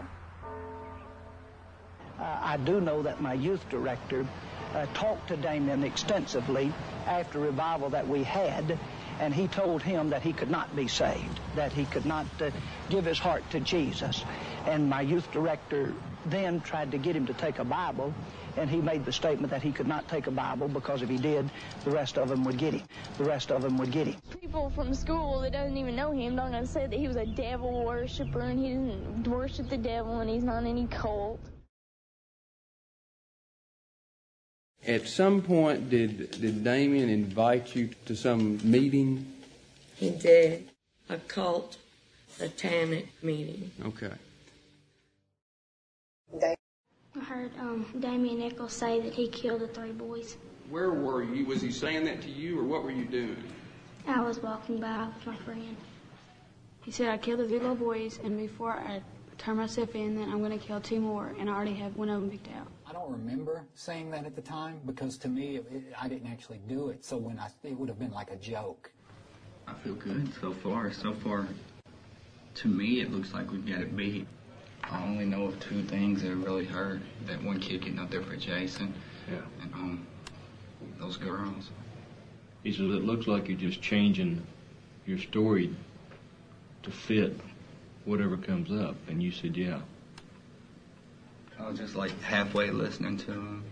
Uh, I do know that my youth director uh, talked to Damien extensively after revival that we had, and he told him that he could not be saved, that he could not uh, give his heart to Jesus. And my youth director then tried to get him to take a Bible, and he made the statement that he could not take a Bible because if he did, the rest of them would get him. The rest of them would get him. People from school that doesn't even know him don't gonna say that he was a devil worshiper and he didn't worship the devil and he's not in any cult. At some point, did did Damien invite you to some meeting? He did. A cult satanic meeting. Okay. I heard um, Damien Eccles say that he killed the three boys. Where were you? Was he saying that to you, or what were you doing? I was walking by with my friend. He said, I killed the three little boys, and before I turn myself in, then I'm going to kill two more, and I already have one of them picked out. I don't remember saying that at the time because to me, it, it, I didn't actually do it. So when I, it would have been like a joke. I feel good so far. So far, to me, it looks like we've got it beat. I only know of two things that really hurt. That one kid getting up there for Jason, yeah, and um, those girls. He says, it looks like you're just changing your story to fit whatever comes up. And you said, yeah. I was just like halfway listening to him.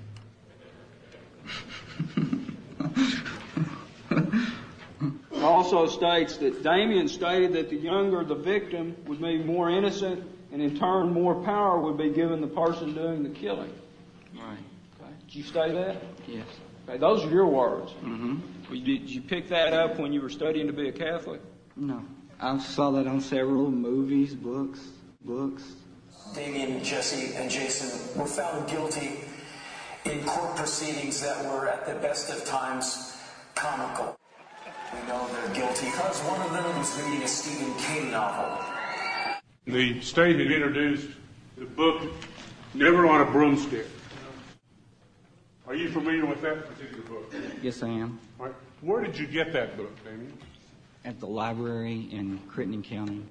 Also states that Damien stated that the younger the victim would be more innocent, and in turn more power would be given the person doing the killing. Right. Okay. Did you say that? Yes. Okay, those are your words. Mm-hmm. Well, did you pick that up when you were studying to be a Catholic? No. I saw that on several movies, books, books. Damien, Jesse, and Jason were found guilty in court proceedings that were, at the best of times, comical. We know they're guilty because one of them was reading a Stephen King novel. The state had introduced the book Never on a Broomstick. Are you familiar with that particular book? Yes, I am. All right. Where did you get that book, Damien? At the library in Crittenden County.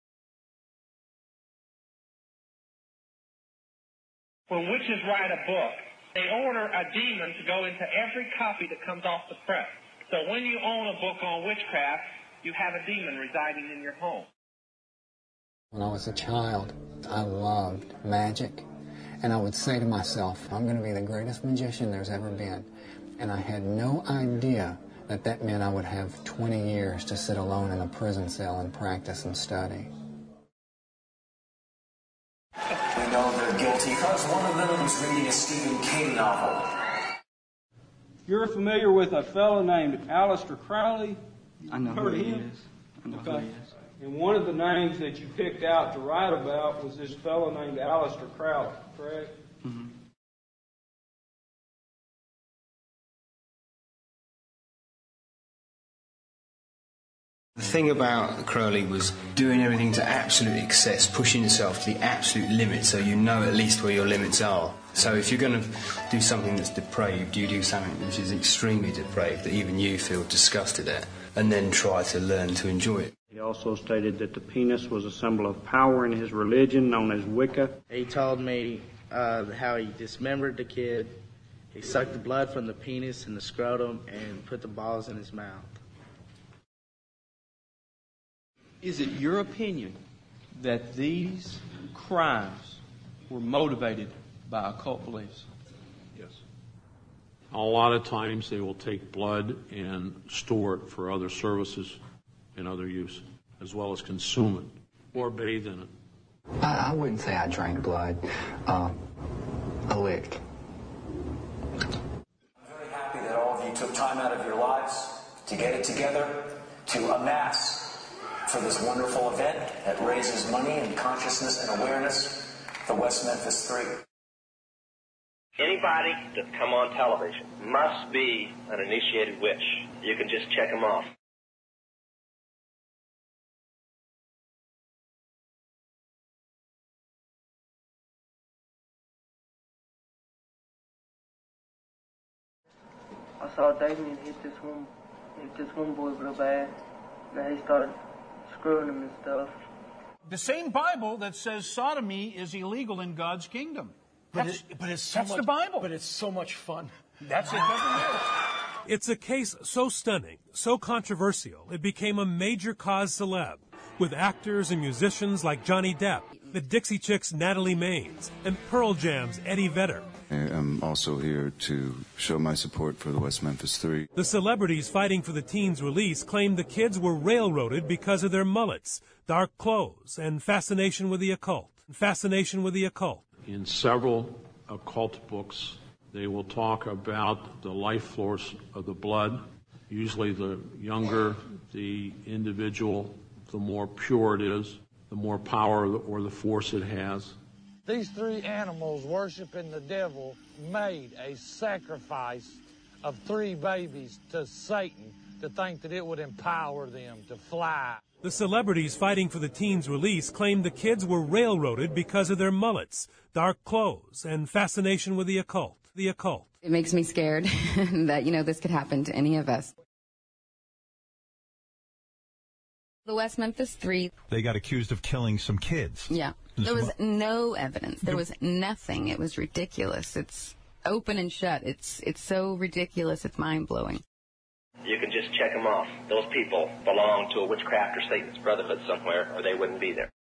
When witches write a book, they order a demon to go into every copy that comes off the press. So when you own a book on witchcraft, you have a demon residing in your home. When I was a child, I loved magic. And I would say to myself, I'm going to be the greatest magician there's ever been. And I had no idea that that meant I would have twenty years to sit alone in a prison cell and practice and study. We know they're guilty because one of them was reading a Stephen King novel. You're familiar with a fellow named Aleister Crowley? I know Heard who he him? is. I know Okay. who he is. And one of the names that you picked out to write about was this fellow named Aleister Crowley, correct? Mm-hmm. The thing about Crowley was doing everything to absolute excess, pushing yourself to the absolute limit so you know at least where your limits are. So if you're going to do something that's depraved, you do something which is extremely depraved, that even you feel disgusted at, and then try to learn to enjoy it. He also stated that the penis was a symbol of power in his religion, known as Wicca. He told me uh, how he dismembered the kid, he sucked the blood from the penis and the scrotum, and put the balls in his mouth. Is it your opinion that these crimes were motivated by occult beliefs? Yes. A lot of times they will take blood and store it for other services and other use, as well as consume it or bathe in it. I, I wouldn't say I drank blood. Uh, a lick. I'm very happy that all of you took time out of your lives to get it together, to amass for this wonderful event that raises money and consciousness and awareness, the West Memphis Three. Anybody that's come on television must be an initiated witch. You can just check them off. I saw Damien hit this one, hit this one boy real bad. Now he started screwing him and stuff. The same Bible that says sodomy is illegal in God's kingdom. But, that's it, but it's so that's much, the Bible. But it's so much fun. That's it, doesn't it? It's a case so stunning, so controversial, it became a major cause celeb, with actors and musicians like Johnny Depp, the Dixie Chicks' Natalie Maines, and Pearl Jam's Eddie Vedder. I'm also here to show my support for the West Memphis Three. The celebrities fighting for the teens' release claimed the kids were railroaded because of their mullets, dark clothes, and fascination with the occult. Fascination with the occult. In several occult books, they will talk about the life force of the blood. Usually the younger the individual, the more pure it is, the more power or the force it has. These three animals worshiping the devil made a sacrifice of three babies to Satan to think that it would empower them to fly. The celebrities fighting for the teens' release claimed the kids were railroaded because of their mullets, dark clothes, and fascination with the occult. The occult. It makes me scared that, you know, this could happen to any of us. The West Memphis Three. They got accused of killing some kids. Yeah. There was no evidence. There was nothing. It was ridiculous. It's open and shut. It's it's so ridiculous. It's mind-blowing. You can just check them off. Those people belong to a witchcraft or Satan's brotherhood somewhere, or they wouldn't be there.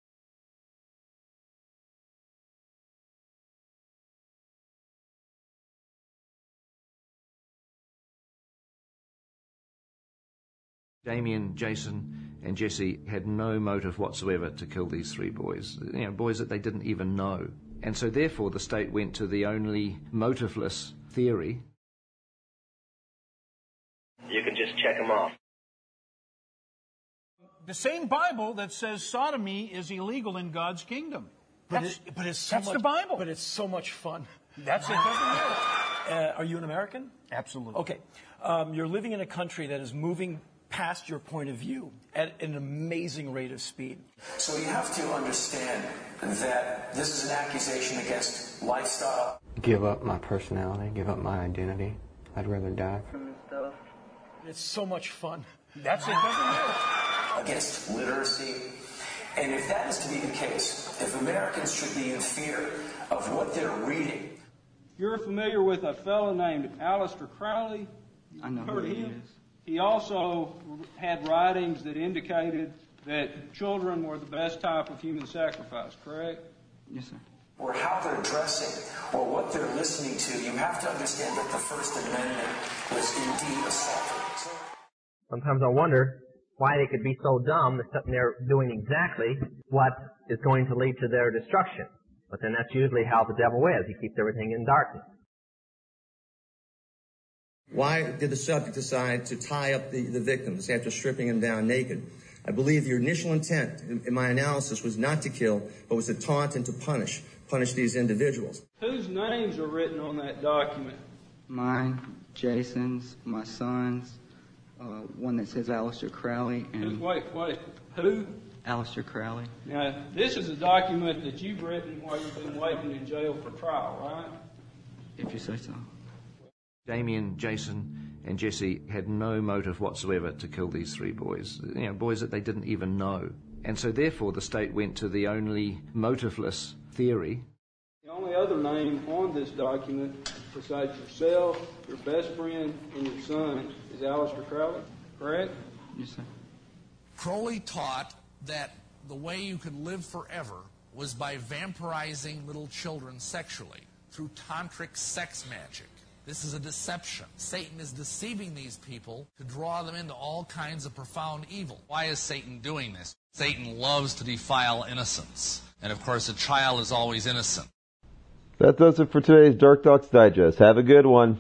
Damien, Jason, and Jesse had no motive whatsoever to kill these three boys, you know, boys that they didn't even know. And so therefore the state went to the only motiveless theory. You can just check them off. The same Bible that says sodomy is illegal in God's kingdom. But, that's it, but it's so that's much, the Bible. But it's so much fun. That's it, doesn't it? Uh, are you an American? Absolutely. Okay. Um, you're living in a country that is moving past your point of view at an amazing rate of speed. So you have to understand that this is an accusation against lifestyle. Give up my personality, give up my identity. I'd rather die. It's so much fun. That's it, doesn't it? Against literacy. And if that is to be the case, if Americans should be in fear of what they're reading. You're familiar with a fellow named Aleister Crowley? I know Heard who he him? is. He also had writings that indicated that children were the best type of human sacrifice, correct? Yes, sir. Or how they're dressing, or what they're listening to, you have to understand that the First Amendment was indeed assaulted. Sometimes I wonder why they could be so dumb that they're doing exactly what is going to lead to their destruction. But then that's usually how the devil is. He keeps everything in darkness. Why did the subject decide to tie up the, the victims after stripping them down naked? I believe your initial intent in, in my analysis was not to kill, but was to taunt and to punish, punish these individuals. Whose names are written on that document? Mine, Jason's, my son's, uh, one that says Aleister Crowley, and... Wait, wait, who? Aleister Crowley. Now, this is a document that you've written while you've been waiting in jail for trial, right? If you say so. Damien, Jason, and Jesse had no motive whatsoever to kill these three boys, you know, boys that they didn't even know. And so therefore the state went to the only motiveless theory. The only other name on this document, besides yourself, your best friend, and your son, is Aleister Crowley, correct? Yes, sir. Crowley taught that the way you could live forever was by vampirizing little children sexually through tantric sex magic. This is a deception. Satan is deceiving these people to draw them into all kinds of profound evil. Why is Satan doing this? Satan loves to defile innocence. And of course, a child is always innocent. That does it for today's Dark Docs Digest. Have a good one.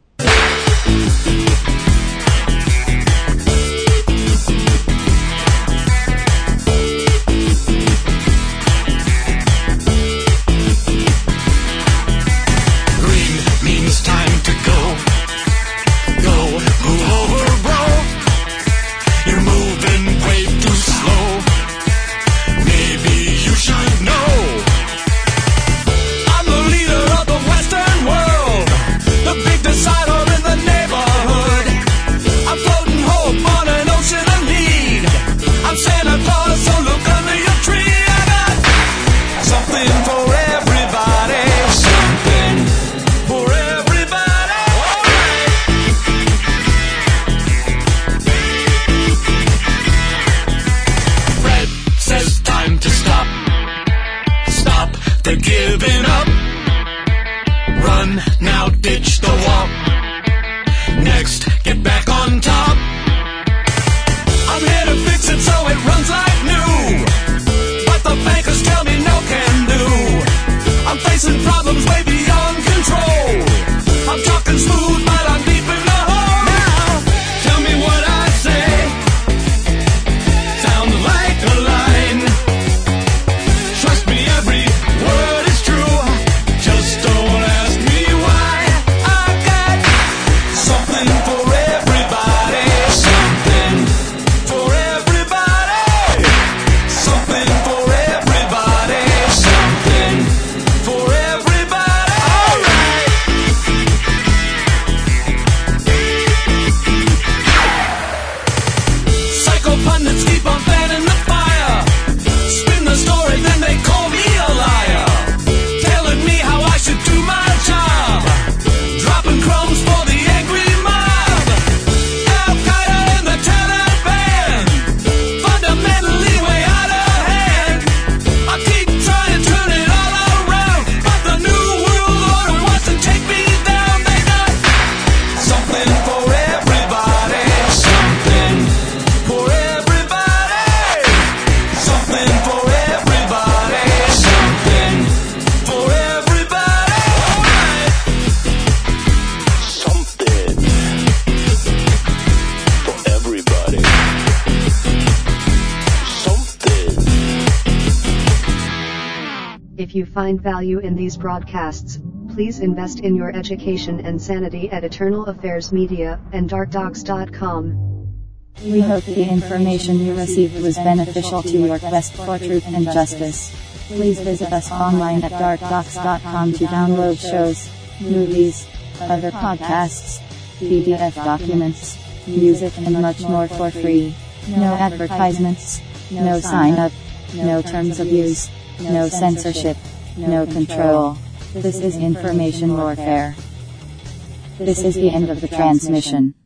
It's time to go, go, move over, bro. You're moving way too slow. Maybe you should know. I'm the leader of the Western world, the big decider in the neighborhood. I'm floating hope on an ocean of need. I'm Santa Claus, so look under your tree. I got something for everybody, something for everybody. They're giving up. Run now, ditch the walk. Next, get back on top. I'm here to fix it so it runs like new. But the bankers tell me no can do. I'm facing problems way beyond control. I'm talking smooth, but I'm deep in the hole. Now, tell me what I say. Sounds like a line. Trust me, every word is true. Just don't ask me why. I got something for everybody. Something for everybody. Something for everybody. Something for everybody. All right. Psycho pundits keep on fanning the fire. Spin the story, then they call me a liar. Telling me how I should do my job. Dropping crumbs for the angry mob. Al-Qaeda and the Taliban. Fundamentally way out of hand. I keep trying to turn it all around. But the New World Order wants to take me down. They got something for everybody. Something for everybody. Something for everybody. Something for everybody. All right. Something for everybody. Something. If you find value in these broadcasts, please invest in your education and sanity at Eternal Affairs Media and dark docs dot com. We hope the information you received was beneficial to your quest for truth and justice. Please visit us online at dark docs dot com to download shows, movies, other podcasts, P D F documents, music and much more for free. No advertisements, no sign up, no terms of use, no censorship, no control. This is information warfare. This is the end of the transmission.